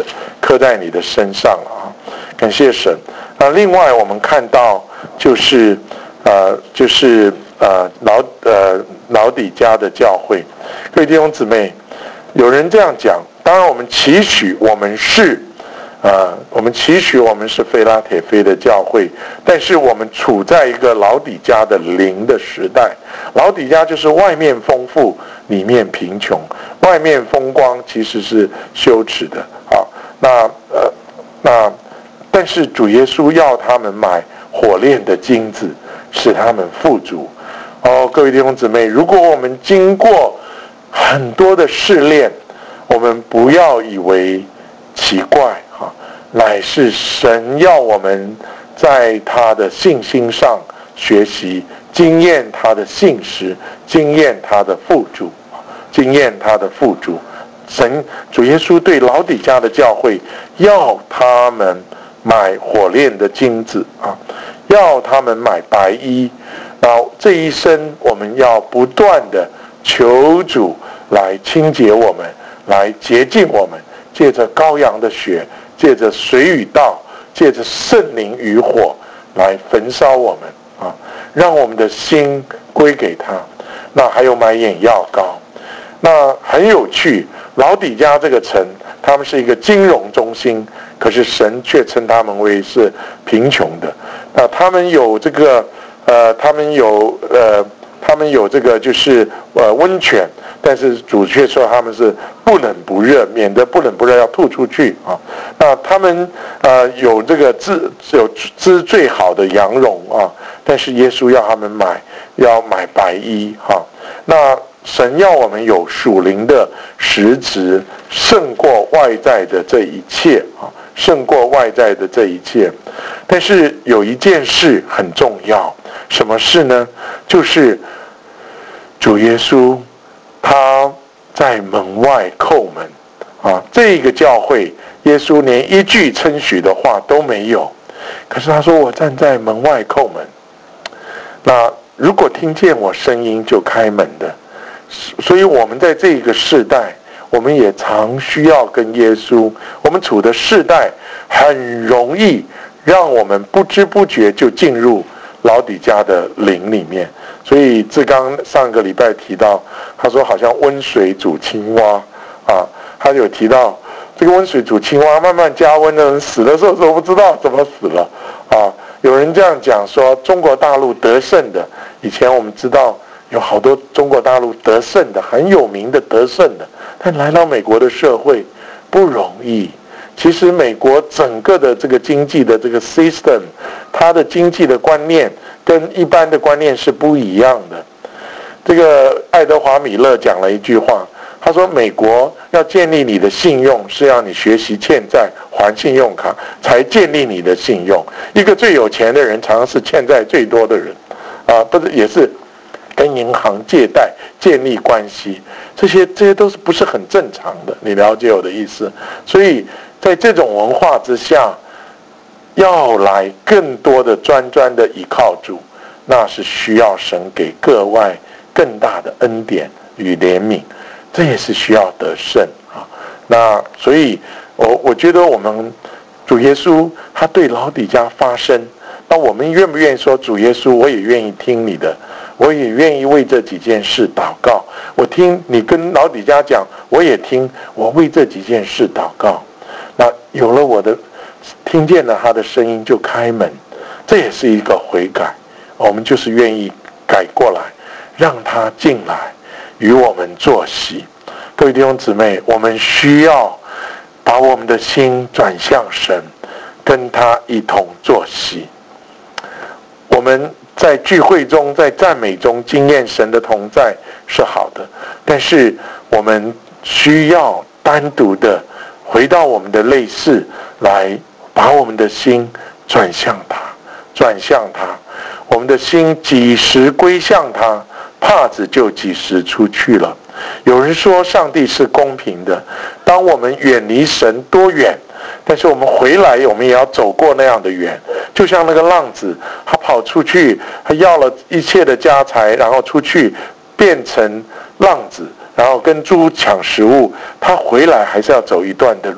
刻在你的身上了啊！感谢神。那另外我们看到就是呃就是呃老呃老底嘉的教会，各位弟兄姊妹，有人这样讲，当然我们期许我们是。呃，我们期许我们是菲拉铁菲的教会，但是我们处在一个老底嘉的灵的时代。老底嘉就是外面丰富，里面贫穷；外面风光，其实是羞耻的。好，那呃，那但是主耶稣要他们买火炼的金子，使他们富足。哦，各位弟兄姊妹，如果我们经过很多的试炼，我们不要以为奇怪。乃是神要我们在他的信心上学习，经验他的信实，经验他的富足，经验他的富足。神主耶稣对老底嘉的教会，要他们买火炼的金子啊，要他们买白衣。然后这一生，我们要不断的求主来清洁我们，来洁净我们，借着羔羊的血。借着水与道，借着圣灵与火来焚烧我们啊，让我们的心归给他。那还有买眼药膏，那很有趣。老底嘉这个城，他们是一个金融中心，可是神却称他们为是贫穷的。那他们有这个呃，他们有呃，他们有这个就是呃温泉。但是主却说他们是不冷不热，免得不冷不热要吐出去啊。那他们呃有这个滋有滋最好的羊绒啊，但是耶稣要他们买要买白衣哈、啊。那神要我们有属灵的实质，胜过外在的这一切啊，胜过外在的这一切。但是有一件事很重要，什么事呢？就是主耶稣。他在门外叩门啊！这个教会，耶稣连一句称许的话都没有，可是他说：“我站在门外叩门。”那如果听见我声音就开门的，所以我们在这个世代，我们也常需要跟耶稣。我们处的世代很容易让我们不知不觉就进入老底嘉的灵里面。所以志刚上个礼拜提到，他说好像温水煮青蛙啊，他有提到这个温水煮青蛙，慢慢加温的人死的时候都不知道怎么死了啊。有人这样讲说，中国大陆得胜的，以前我们知道有好多中国大陆得胜的很有名的得胜的，但来到美国的社会不容易。其实美国整个的这个经济的这个 system， 它的经济的观念跟一般的观念是不一样的。这个爱德华米勒讲了一句话，他说美国要建立你的信用，是要你学习欠债还信用卡，才建立你的信用。一个最有钱的人常常是欠债最多的人啊，不是也是跟银行借贷建立关系，这些这些都是不是很正常的，你了解我的意思？所以在这种文化之下，要来更多的专专的依靠主，那是需要神给各外更大的恩典与怜悯，这也是需要得胜啊。那所以我我觉得我们主耶稣他对老底嘉发声，那我们愿不愿意说，主耶稣，我也愿意听你的，我也愿意为这几件事祷告。我听你跟老底嘉讲，我也听，我为这几件事祷告。那有了我的听见了他的声音就开门，这也是一个悔改。我们就是愿意改过来，让他进来与我们坐席。各位弟兄姊妹，我们需要把我们的心转向神，跟他一同坐席。我们在聚会中，在赞美中经验神的同在是好的，但是我们需要单独的回到我们的内室来，把我们的心转向他，转向他。我们的心几时归向他，帕子就几时出去了。有人说上帝是公平的，当我们远离神多远，但是我们回来，我们也要走过那样的远。就像那个浪子，他跑出去，他要了一切的家财，然后出去变成浪子，然后跟猪抢食物，他回来还是要走一段的路。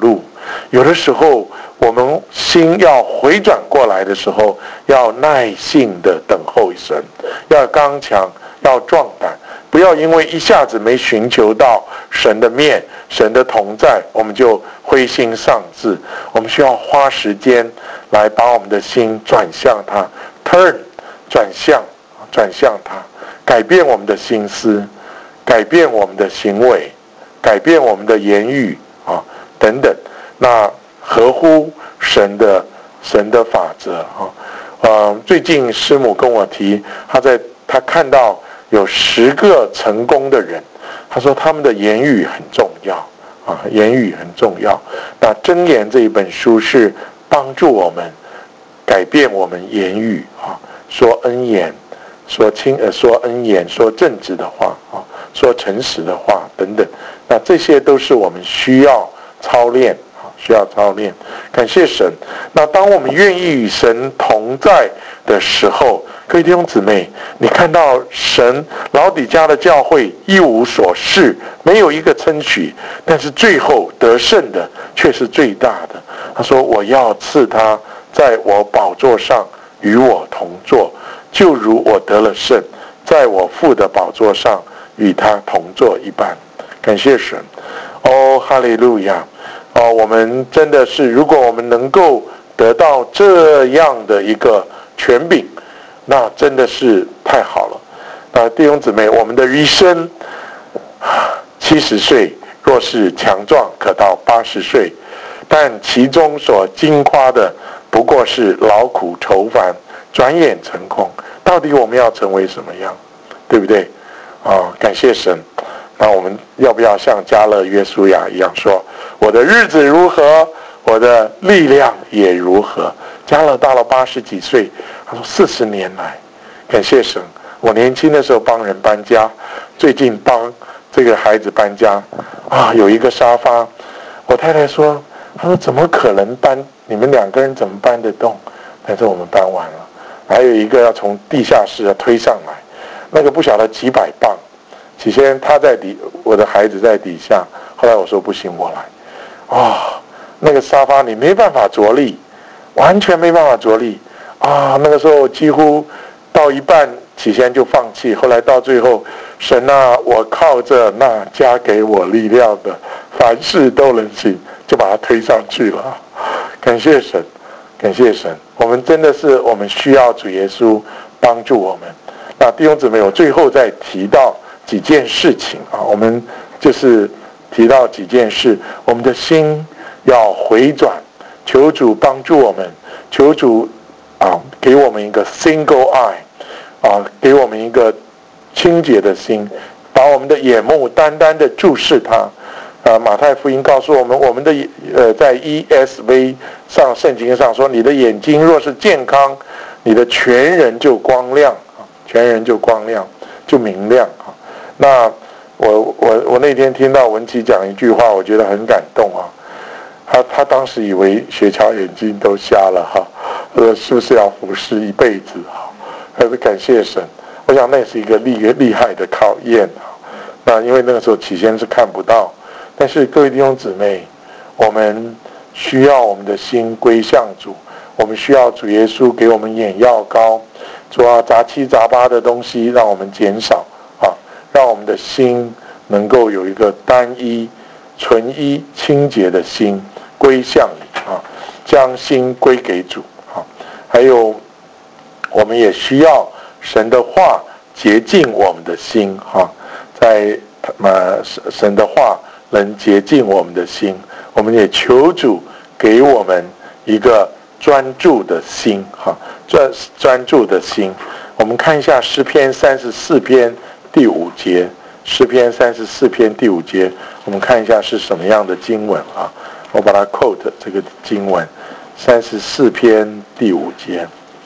有的时候我们心要回转过来的时候，要耐性的等候神，要刚强，要壮胆，不要因为一下子没寻求到神的面、神的同在，我们就灰心丧志。我们需要花时间来把我们的心转向他 ，turn 转向，转向他，改变我们的心思，改变我们的行为，改变我们的言语啊等等。那合乎神的神的法则啊。呃，最近师母跟我提，他在他看到有十个成功的人，他说他们的言语很重要啊，言语很重要。那箴言这一本书是帮助我们改变我们言语啊，说恩言，说亲呃说恩言，说正直的话啊，说诚实的话等等。那这些都是我们需要操练。需要操练，感谢神。那当我们愿意与神同在的时候，各位弟兄姊妹，你看到神老底嘉的教会一无所事，没有一个称许，但是最后得胜的却是最大的。他说：“我要赐他在我宝座上与我同坐，就如我得了胜，在我父的宝座上与他同坐一般。”感谢神。哦，哈利路亚。哦，我们真的是，如果我们能够得到这样的一个权柄，那真的是太好了。那弟兄姊妹，我们的一生七十岁，若是强壮，可到八十岁，但其中所经夸的，不过是劳苦愁烦，转眼成空。到底我们要成为什么样，对不对？啊、哦，感谢神。那我们要不要像迦勒约书亚一样说，我的日子如何，我的力量也如何？迦勒到了八十几岁，他说四十年来，感谢神，我年轻的时候帮人搬家，最近帮这个孩子搬家啊，有一个沙发，我太太说，她说怎么可能搬？你们两个人怎么搬得动？但是我们搬完了，还有一个要从地下室要推上来，那个不晓得几百磅。起先他在底，我的孩子在底下。后来我说不行，我来。哦，那个沙发你没办法着力，完全没办法着力啊！那个时候几乎到一半，起先就放弃。后来到最后，神啊，我靠着那加给我力量的，凡事都能行，就把它推上去了。感谢神，感谢神。我们真的是，我们需要主耶稣帮助我们。那弟兄姊妹，我最后再提到几件事情啊，我们就是提到几件事，我们的心要回转，求主帮助我们，求主啊给我们一个 single eye 啊，给我们一个清洁的心，把我们的眼目单单的注视他。啊，马太福音告诉我们，我们的呃在 E S V 上圣经上说，你的眼睛若是健康，你的全人就光亮啊，全人就光亮，就明亮啊。那我我我那天听到文琪讲一句话，我觉得很感动啊。他他当时以为雪橇眼睛都瞎了哈，呃，是不是要服侍一辈子哈？还是感谢神？我想那是一个厉厉害的考验啊。那因为那个时候起先是看不到，但是各位弟兄姊妹，我们需要我们的心归向主，我们需要主耶稣给我们眼药膏，主啊，杂七杂八的东西让我们减少。让我们的心能够有一个单一、纯一、清洁的心归向你啊，将心归给主啊。还有，我们也需要神的话洁净我们的心啊，在呃神的话能洁净我们的心，我们也求主给我们一个专注的心哈，专专注的心。我们看一下诗篇三十四篇。第五节，诗篇三十四篇第五节，我们看一下是什么样的经文啊？我把它 quote 这个经文，三十四篇第五节，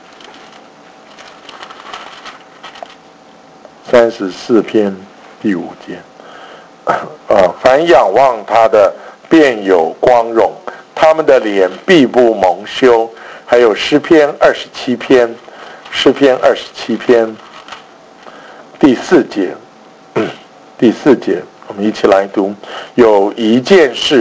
三十四篇第五节，啊，凡仰望他的，便有光荣，他们的脸必不蒙羞。还有诗篇二十七篇，诗篇二十七篇。第四节，第四节，我们一起来读。有一件事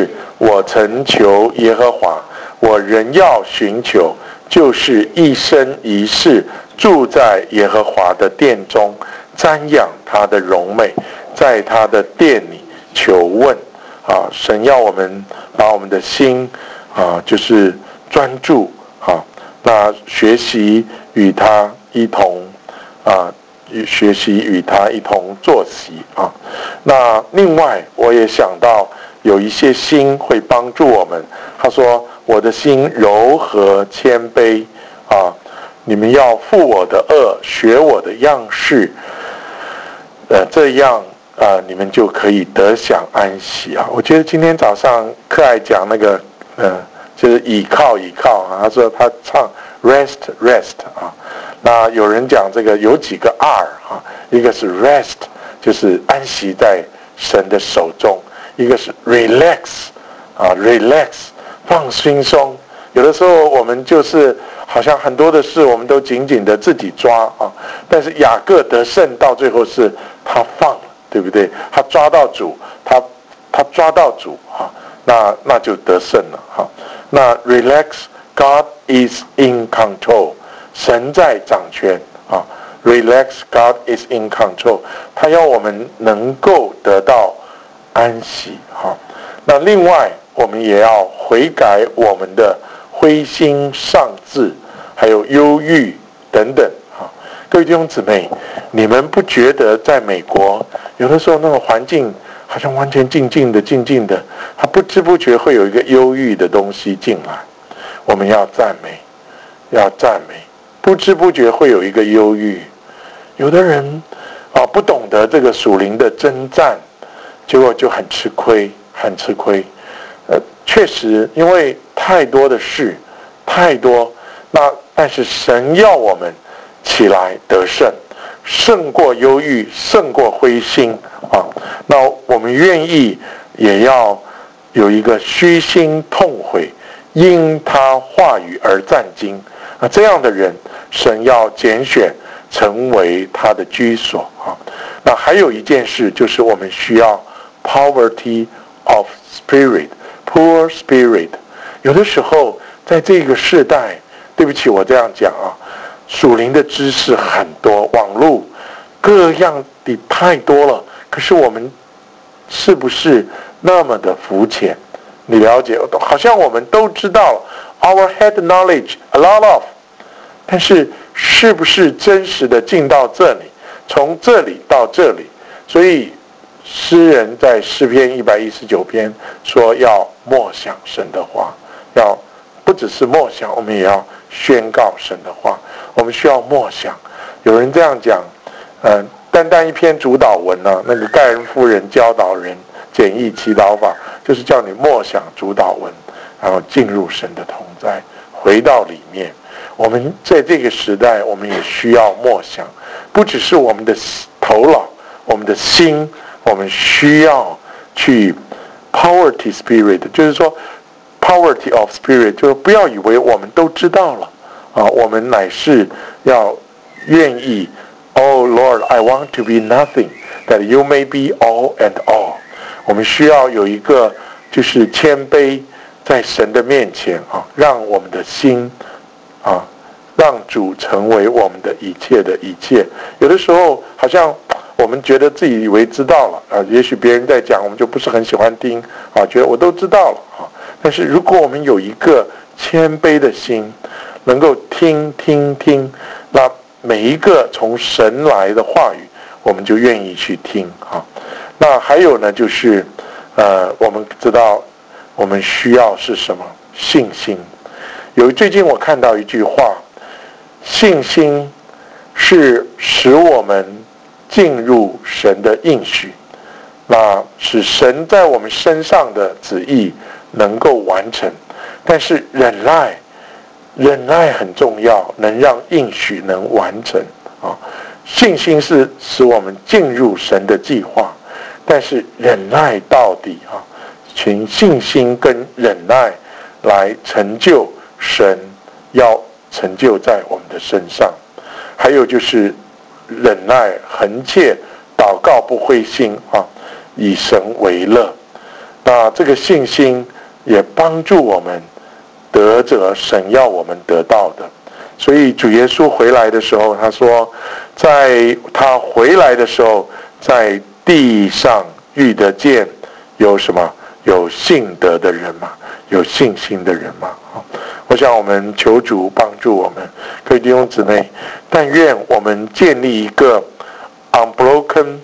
我曾求耶和华，我仍要寻求，就是一生一世住在耶和华的殿中，瞻仰他的荣美，在他的殿里求问。啊，神要我们把我们的心啊，就是专注啊，那学习与他一同啊，学习与他一同坐席啊。那另外，我也想到有一些心会帮助我们。他说：“我的心柔和谦卑啊，你们要负我的恶，学我的样式，呃，这样。”啊、呃，你们就可以得享安息啊！我觉得今天早上克爱讲那个，呃，就是倚靠倚靠啊。他说他唱 rest rest 啊，那有人讲这个有几个 R 啊，一个是 rest， 就是安息在神的手中；一个是 relax 啊 ，relax 放轻松。有的时候我们就是好像很多的事我们都紧紧的自己抓啊，但是雅各得胜到最后是他放了。对不对？他抓到主，他他抓到主哈，那那就得胜了哈。那 relax, God is in control， 神在掌权啊。relax, God is in control， 他要我们能够得到安息哈。那另外，我们也要悔改我们的灰心丧志，还有忧郁等等哈。各位弟兄姊妹，你们不觉得在美国？有的时候那个环境好像完全静静的静静的，他不知不觉会有一个忧郁的东西进来。我们要赞美，要赞美，不知不觉会有一个忧郁。有的人啊不懂得这个属灵的征战，结果就很吃亏，很吃亏。呃，确实因为太多的事，太多，那但是神要我们起来得胜。胜过忧郁，胜过灰心啊！那我们愿意也要有一个虚心痛悔，因他话语而战惊啊！这样的人，神要拣选成为他的居所啊！那还有一件事，就是我们需要 poverty of spirit，poor spirit。有的时候在这个世代，对不起，我这样讲啊。属灵的知识很多，网络各样的太多了。可是我们是不是那么的肤浅？你了解？好像我们都知道 ，our head knowledge a lot of， 但是是不是真实的进到这里，从这里到这里？所以诗人在诗篇一百一十九篇说要默想神的话，要不只是默想，我们也要宣告神的话。我们需要默想。有人这样讲，嗯、呃，单单一篇主祷文呢、啊，那个盖恩夫人教导人简易祈祷法，就是叫你默想主祷文，然后进入神的同在，回到里面。我们在这个时代，我们也需要默想，不只是我们的头脑，我们的心，我们需要去 poverty spirit， 就是说 poverty of spirit， 就是不要以为我们都知道了。啊，我们乃是要愿意 ，Oh Lord, I want to be nothing, that you may be all and all。我们需要有一个就是谦卑在神的面前啊，让我们的心啊，让主成为我们的一切的一切。有的时候好像我们觉得自己以为知道了啊，也许别人在讲，我们就不是很喜欢听啊，觉得我都知道了啊。但是如果我们有一个谦卑的心，能够听听听，那每一个从神来的话语，我们就愿意去听啊。那还有呢，就是呃，我们知道我们需要是什么？信心。有最近我看到一句话，信心是使我们进入神的应许，那使神在我们身上的旨意能够完成。但是忍耐。忍耐很重要，能让应许能完成啊。信心是使我们进入神的计划，但是忍耐到底啊，凭信心跟忍耐来成就神要成就在我们的身上。还有就是忍耐恒切，祷告不灰心啊，以神为乐。那这个信心也帮助我们得着神要我们得到的。所以主耶稣回来的时候，他说，在他回来的时候，在地上遇得见有什么？有信德的人嘛，有信心的人嘛。我想我们求主帮助我们，各位弟兄姊妹，但愿我们建立一个 unbroken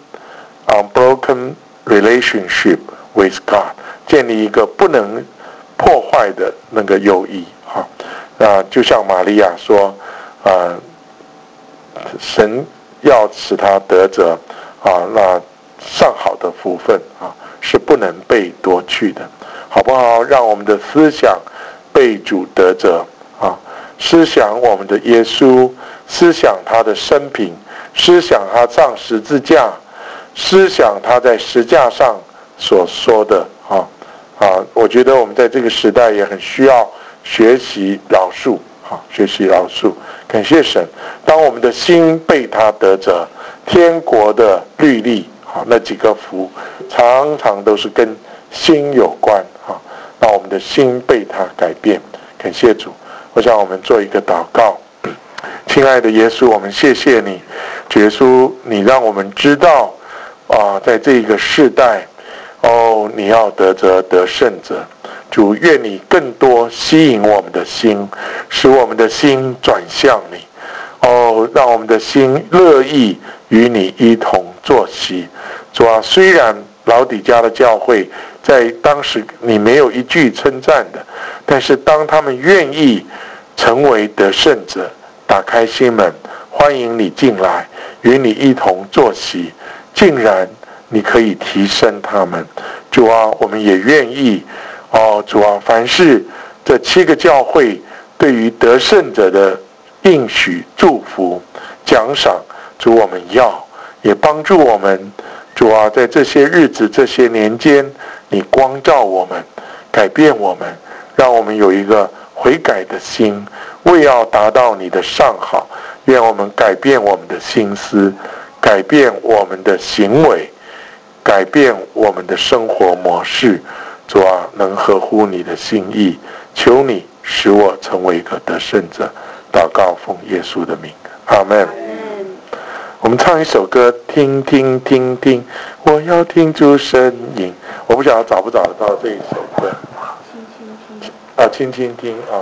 unbroken relationship with God， 建立一个不能破坏的那个友谊啊。那就像玛利亚说，啊，神要使他得着啊，那上好的福分啊，是不能被夺去的，好不好？让我们的思想被主得着啊，思想我们的耶稣，思想他的生平，思想他上十字架，思想他在十字架上所说的啊啊！我觉得我们在这个时代也很需要学习饶恕啊，学习饶恕。感谢神，当我们的心被他得着，天国的律例啊，那几个福常常都是跟心有关啊。那我们的心被他改变，感谢主。我想我们做一个祷告。亲爱的耶稣，我们谢谢你，主耶稣，你让我们知道啊，在这个世代，哦，你要得着得胜者。主，愿你更多吸引我们的心，使我们的心转向你。哦，让我们的心乐意与你一同坐席。主啊，虽然老底嘉的教会在当时你没有一句称赞的，但是当他们愿意成为得胜者，打开心门，欢迎你进来，与你一同坐席，竟然你可以提升他们。主啊，我们也愿意哦，主啊，凡是这七个教会对于得胜者的应许、祝福、奖赏，主我们要，也帮助我们。主啊，在这些日子、这些年间，你光照我们，改变我们，让我们有一个悔改的心，为要达到你的上好。愿我们改变我们的心思，改变我们的行为，改变我们的生活模式。主啊，能合乎你的心意，求你使我成为一个得胜者。祷告奉耶稣的名，阿们。我们唱一首歌，听听听听，我要听出声音。我不晓得找不找得到这一首歌。轻轻听啊，轻轻听啊。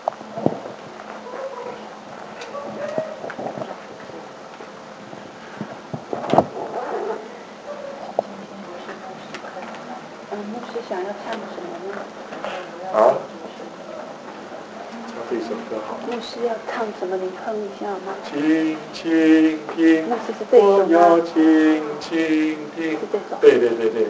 嗯，牧师想要唱什么呢？ 好，唱这首歌好。 牧师要唱什么？你哼一下吗？ 轻轻听， 牧师是这首吗？ 我要轻轻听。 是这首。 对对对对。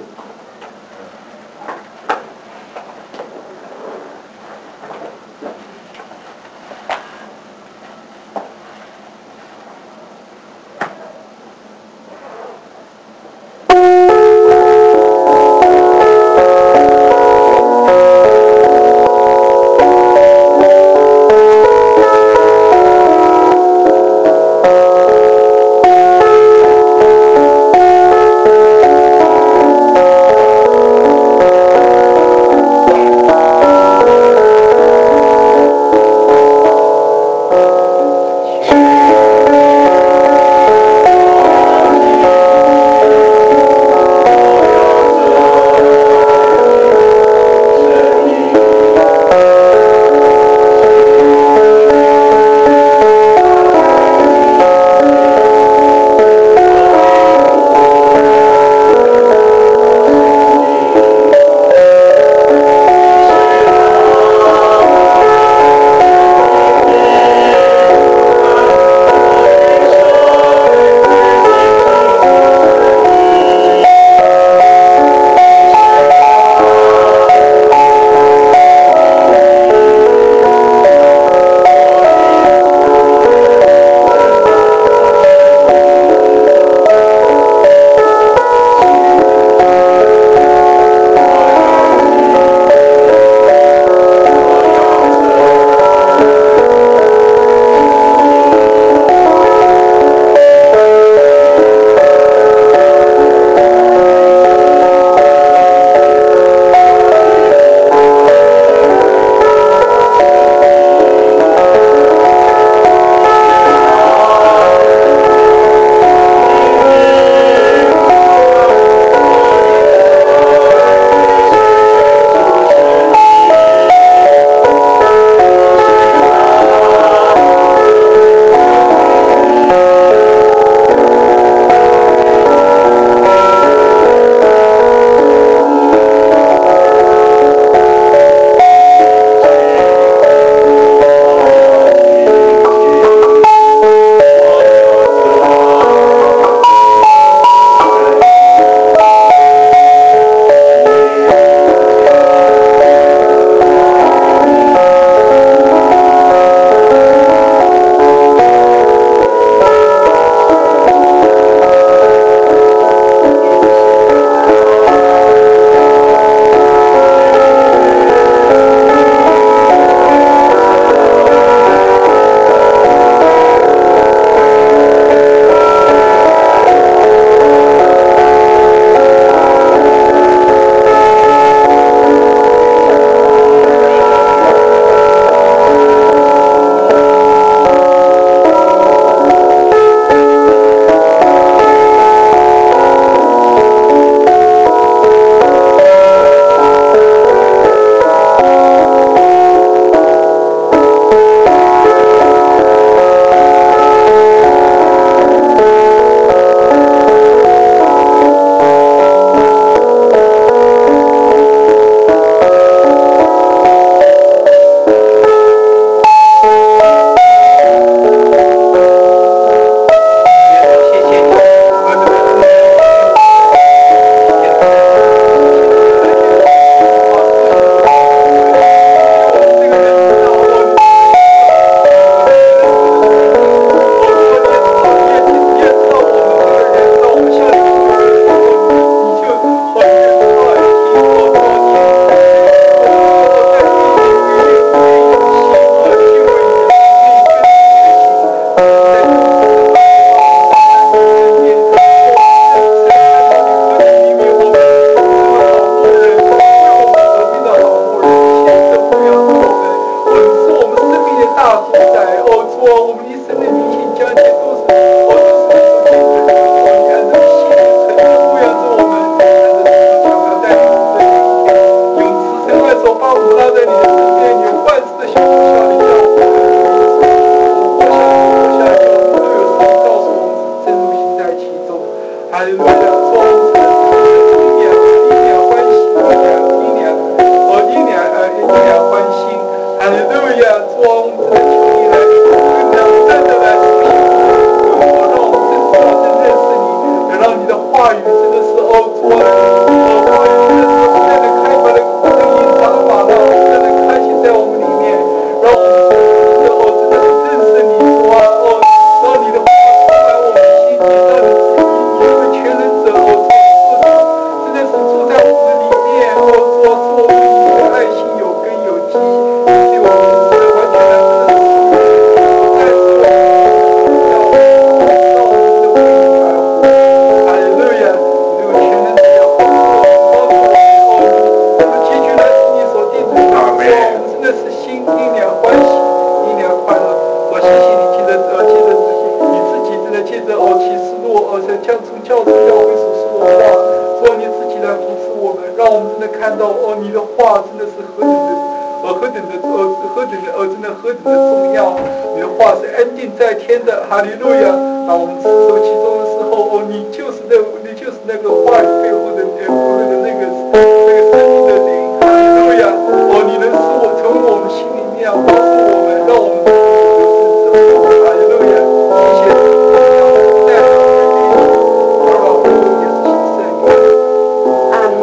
主啊，哦，话语真的是不断的开发的这个隐藏的法道，不断的开启在我们里面，让我们哦真的是认识你，主啊，哦，让你的话充满我们心里，让你你这个全能者哦，真的是住在我们里面，哦，主啊，是我们里面的爱心有根有基，以及我们是完全的真的是不再是我们要让我们的为你而活，哈利路亚，你这个全能者要帮助我们，帮助我们哦，我们结局来是你所定的，主啊，我们真的是心因你而欢喜，因你而快乐。我谢谢你，借着呃借着你自己真的借着哦启示录哦将从教主教会所说的话，说你自己来扶持我们，让我们真的看到哦你的话真的是何等的呃何等的呃何等的呃真的何等的重要，你的话是安定在天的，哈利路亚。当我们持守其中的时候，哦你就是那你就是那个话语背后的呃背后的那个那个生命的灵，哈利路亚。哦你能使我成为我们心里面帮助我们，让我们哈利路亚，谢谢主，带领我们的灵，而我们也是新生命。 阿门。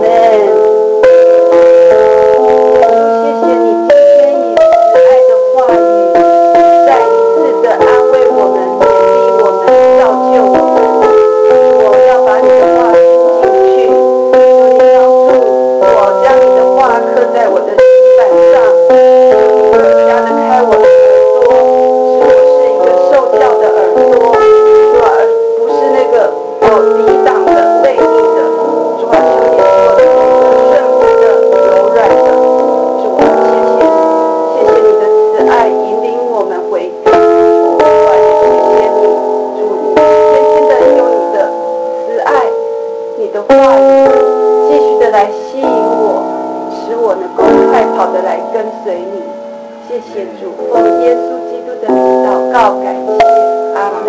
谢谢你今天以慈爱的话语，再一次的安慰我们、勉励我们、造就我们。我要把你的话听进去，求你帮助我，将你的话刻在我的心板上，求你加的开我的耳朵，使我是一个受教的耳朵，主啊，而不是那个哦抵挡的、背逆的。主啊，求你使我是一个顺服的、柔软的。主啊，谢谢你，谢谢你的慈爱引领我们悔改。主啊，也谢谢你，主，你天天的用你的慈爱、你的话语，继续的来吸引我，使我能够快跑的来跟随你。谢谢主，奉耶稣基督的名祷告，感谢，阿门。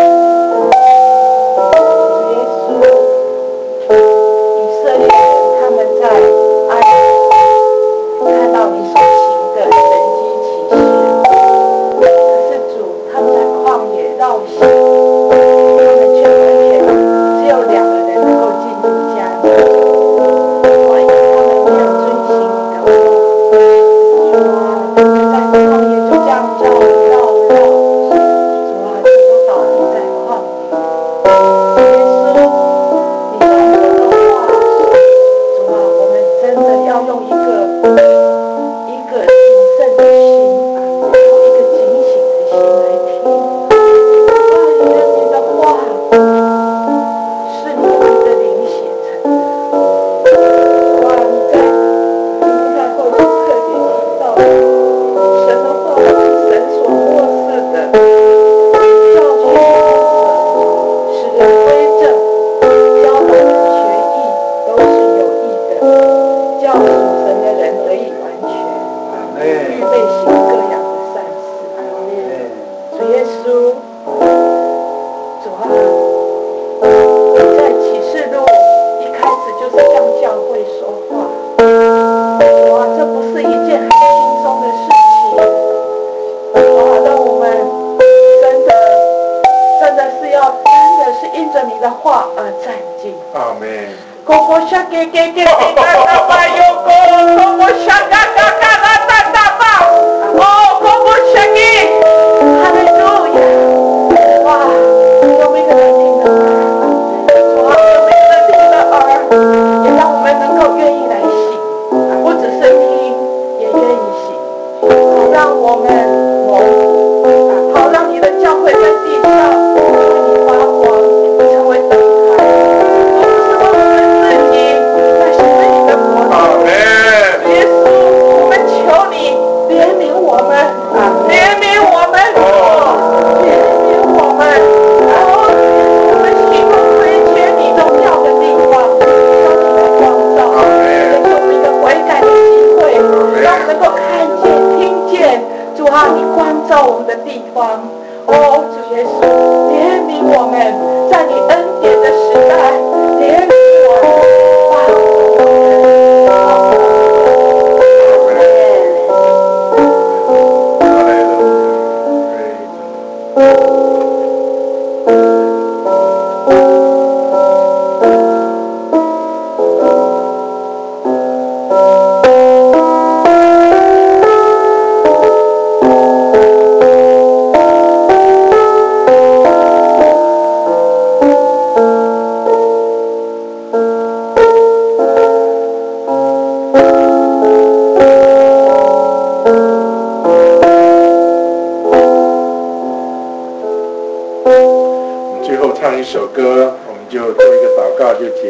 主耶稣，以色列人他们在埃及看到你所行的神迹奇事，可是主他们在旷野绕行，他们却完全只有两个人能够进入迦南，因为他们没有遵行你的话。主啊，他们在旷野就这样绕绕绕，主啊，就都倒地在旷野。耶稣，你让我们的话，主啊，我们真的要用一个一个谨慎的心，用一个警醒的心来听。主啊，因为你的话是你你的灵写成的。主啊，你在你在后面特别提到，神的话是神所漠视的，教训人者，使人归正，教导人学艺，都是有益的，叫属神的人得以完全，预备行各样的善事。阿门。主耶稣，主啊，你在启示录一开始就是向教会说话。主啊，这不是一件很轻松的事情。主啊，让我们真的真的是要真的是因着你的话而站定。 阿门。 哥哥下给给给给大大巴哟哥，哥哥下嘎嘎嘎大大大巴，哦，哥哥下给，哈利路亚！哇，有每个人听的耳，主啊，有每个人听的耳，也让我们能够愿意来信，不只是听，也愿意信，好让我们蒙福，好让你的教会在地上为你发光，成为灯台，不是为我们自己，那是为你的国度。耶稣，我们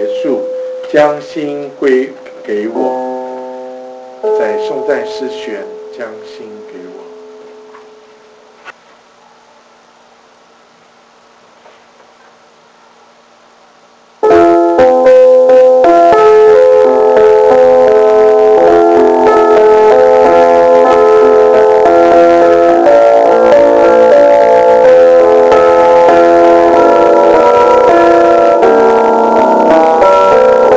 束，将心归给我。在颂赞诗选，将心给我。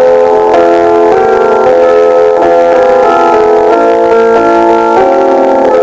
我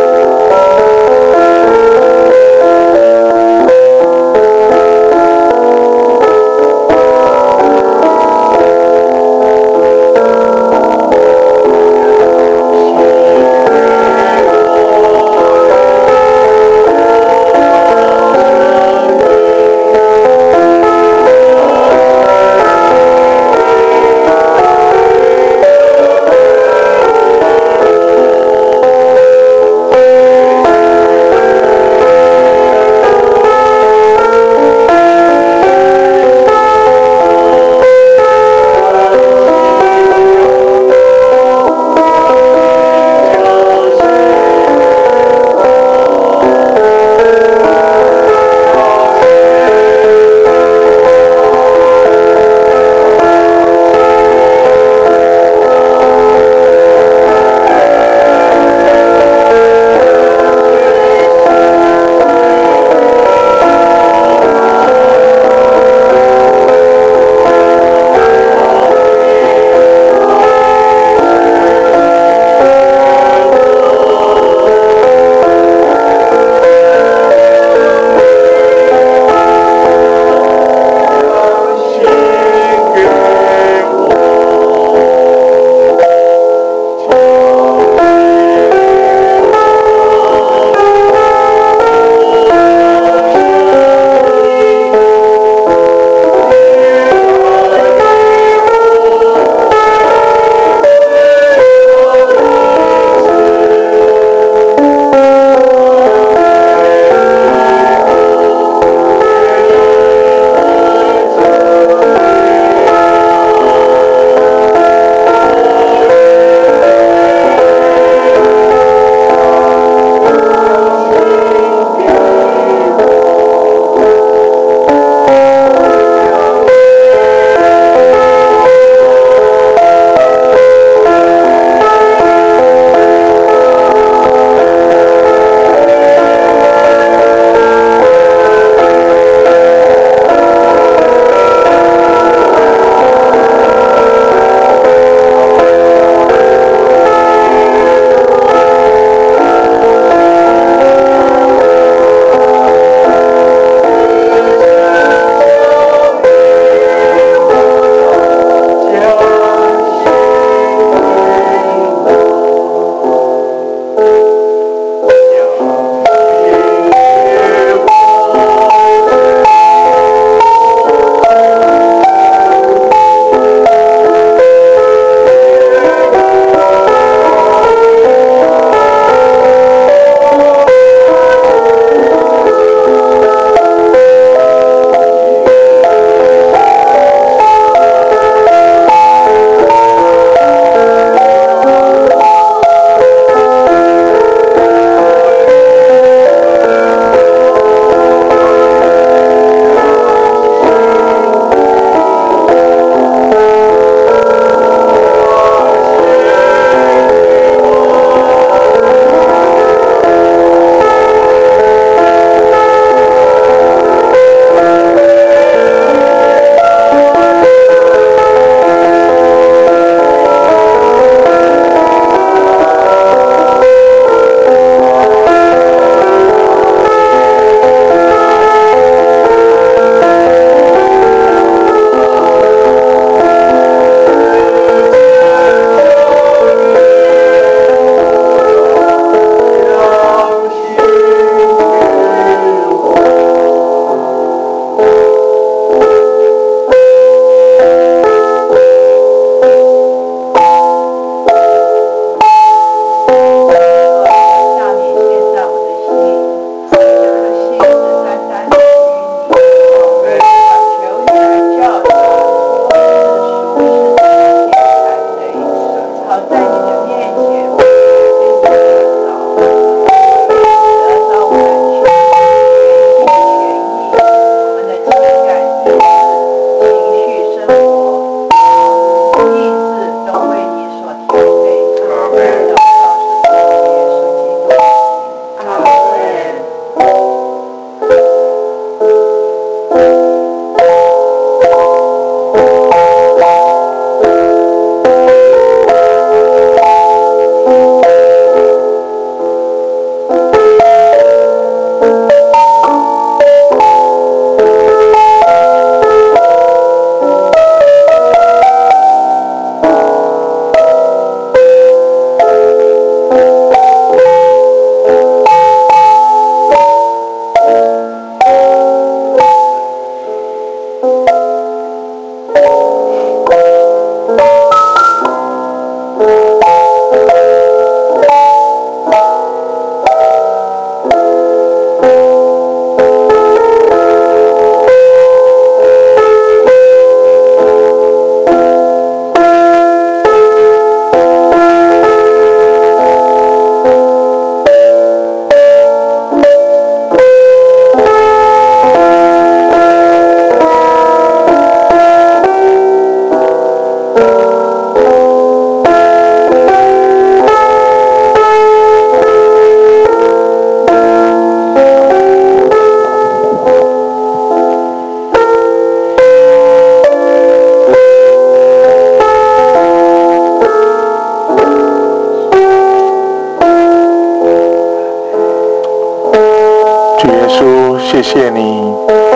谢谢你，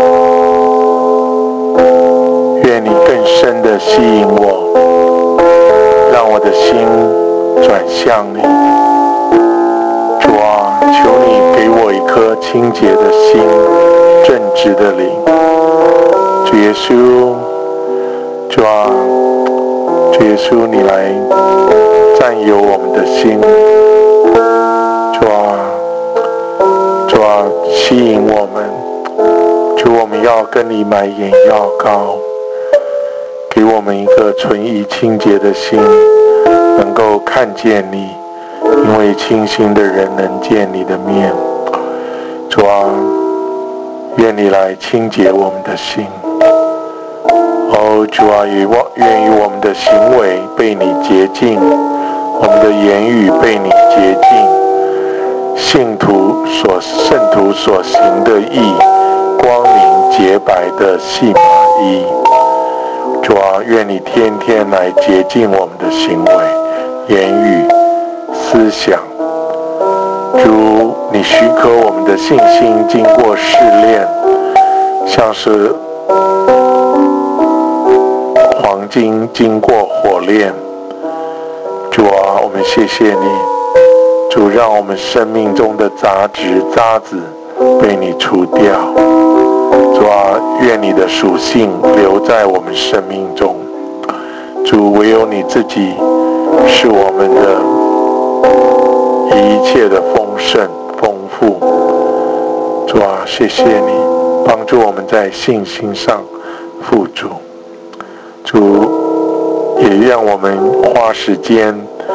愿你更深的吸引我，让我的心转向你。主啊，求你给我一颗清洁的心，正直的灵。主耶稣，主啊，主耶稣，你来占有我们的心。主啊，主啊，吸引我们。主，我们要跟你买眼药膏，给我们一个纯一清洁的心，能够看见你，因为清心的人能见你的面。主啊，愿你来清洁我们的心。哦，主啊，也愿意我们的行为被你洁净，我们的言语被你洁净，信徒所圣徒所行的义，光明洁白的细麻衣。主啊，愿你天天来洁净我们的行为、言语、思想。主，你许可我们的信心经过试炼，像是黄金经过火炼。主啊，我们谢谢你。主，让我们生命中的杂质渣子被你除掉。主啊，愿你的属性留在我们生命中。主，唯有你自己是我们的一切的丰盛丰富。主啊，谢谢你帮助我们在信心上富足。主，也让我们花时间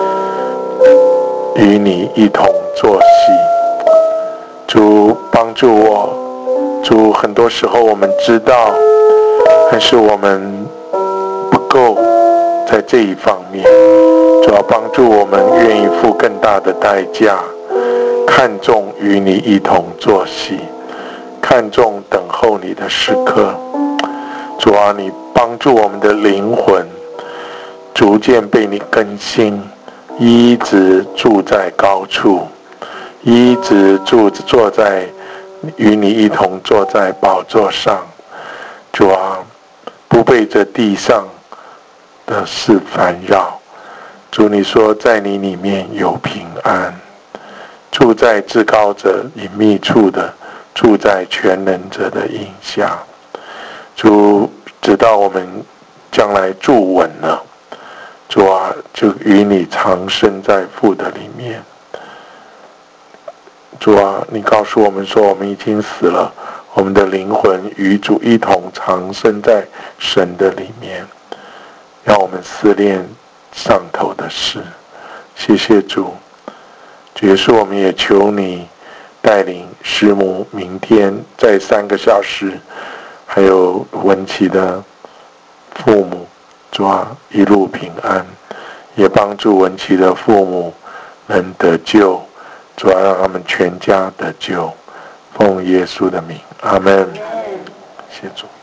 与你一同作戏。主，帮助我。主，很多时候我们知道，但是我们不够在这一方面。主要帮助我们愿意付更大的代价，看重与你一同作戏，看重等候你的时刻。主啊，你帮助我们的灵魂逐渐被你更新，一直住在高处，一直住坐在与你一同坐在宝座上。主啊，不被这地上的事烦扰。主，你说在你里面有平安，住在至高者隐秘处的，住在全能者的荫下。主，直到我们将来住稳了，主啊，就与你长生在父的里面。主啊，你告诉我们说，我们已经死了，我们的灵魂与主一同长生在神的里面，让我们思念上头的事。谢谢主。主耶稣，我们也求你带领师母明天在三个小时，还有文琪的父母，主啊，一路平安，也帮助文琪的父母能得救，主啊，让他们全家得救。奉耶稣的名，阿们。谢主。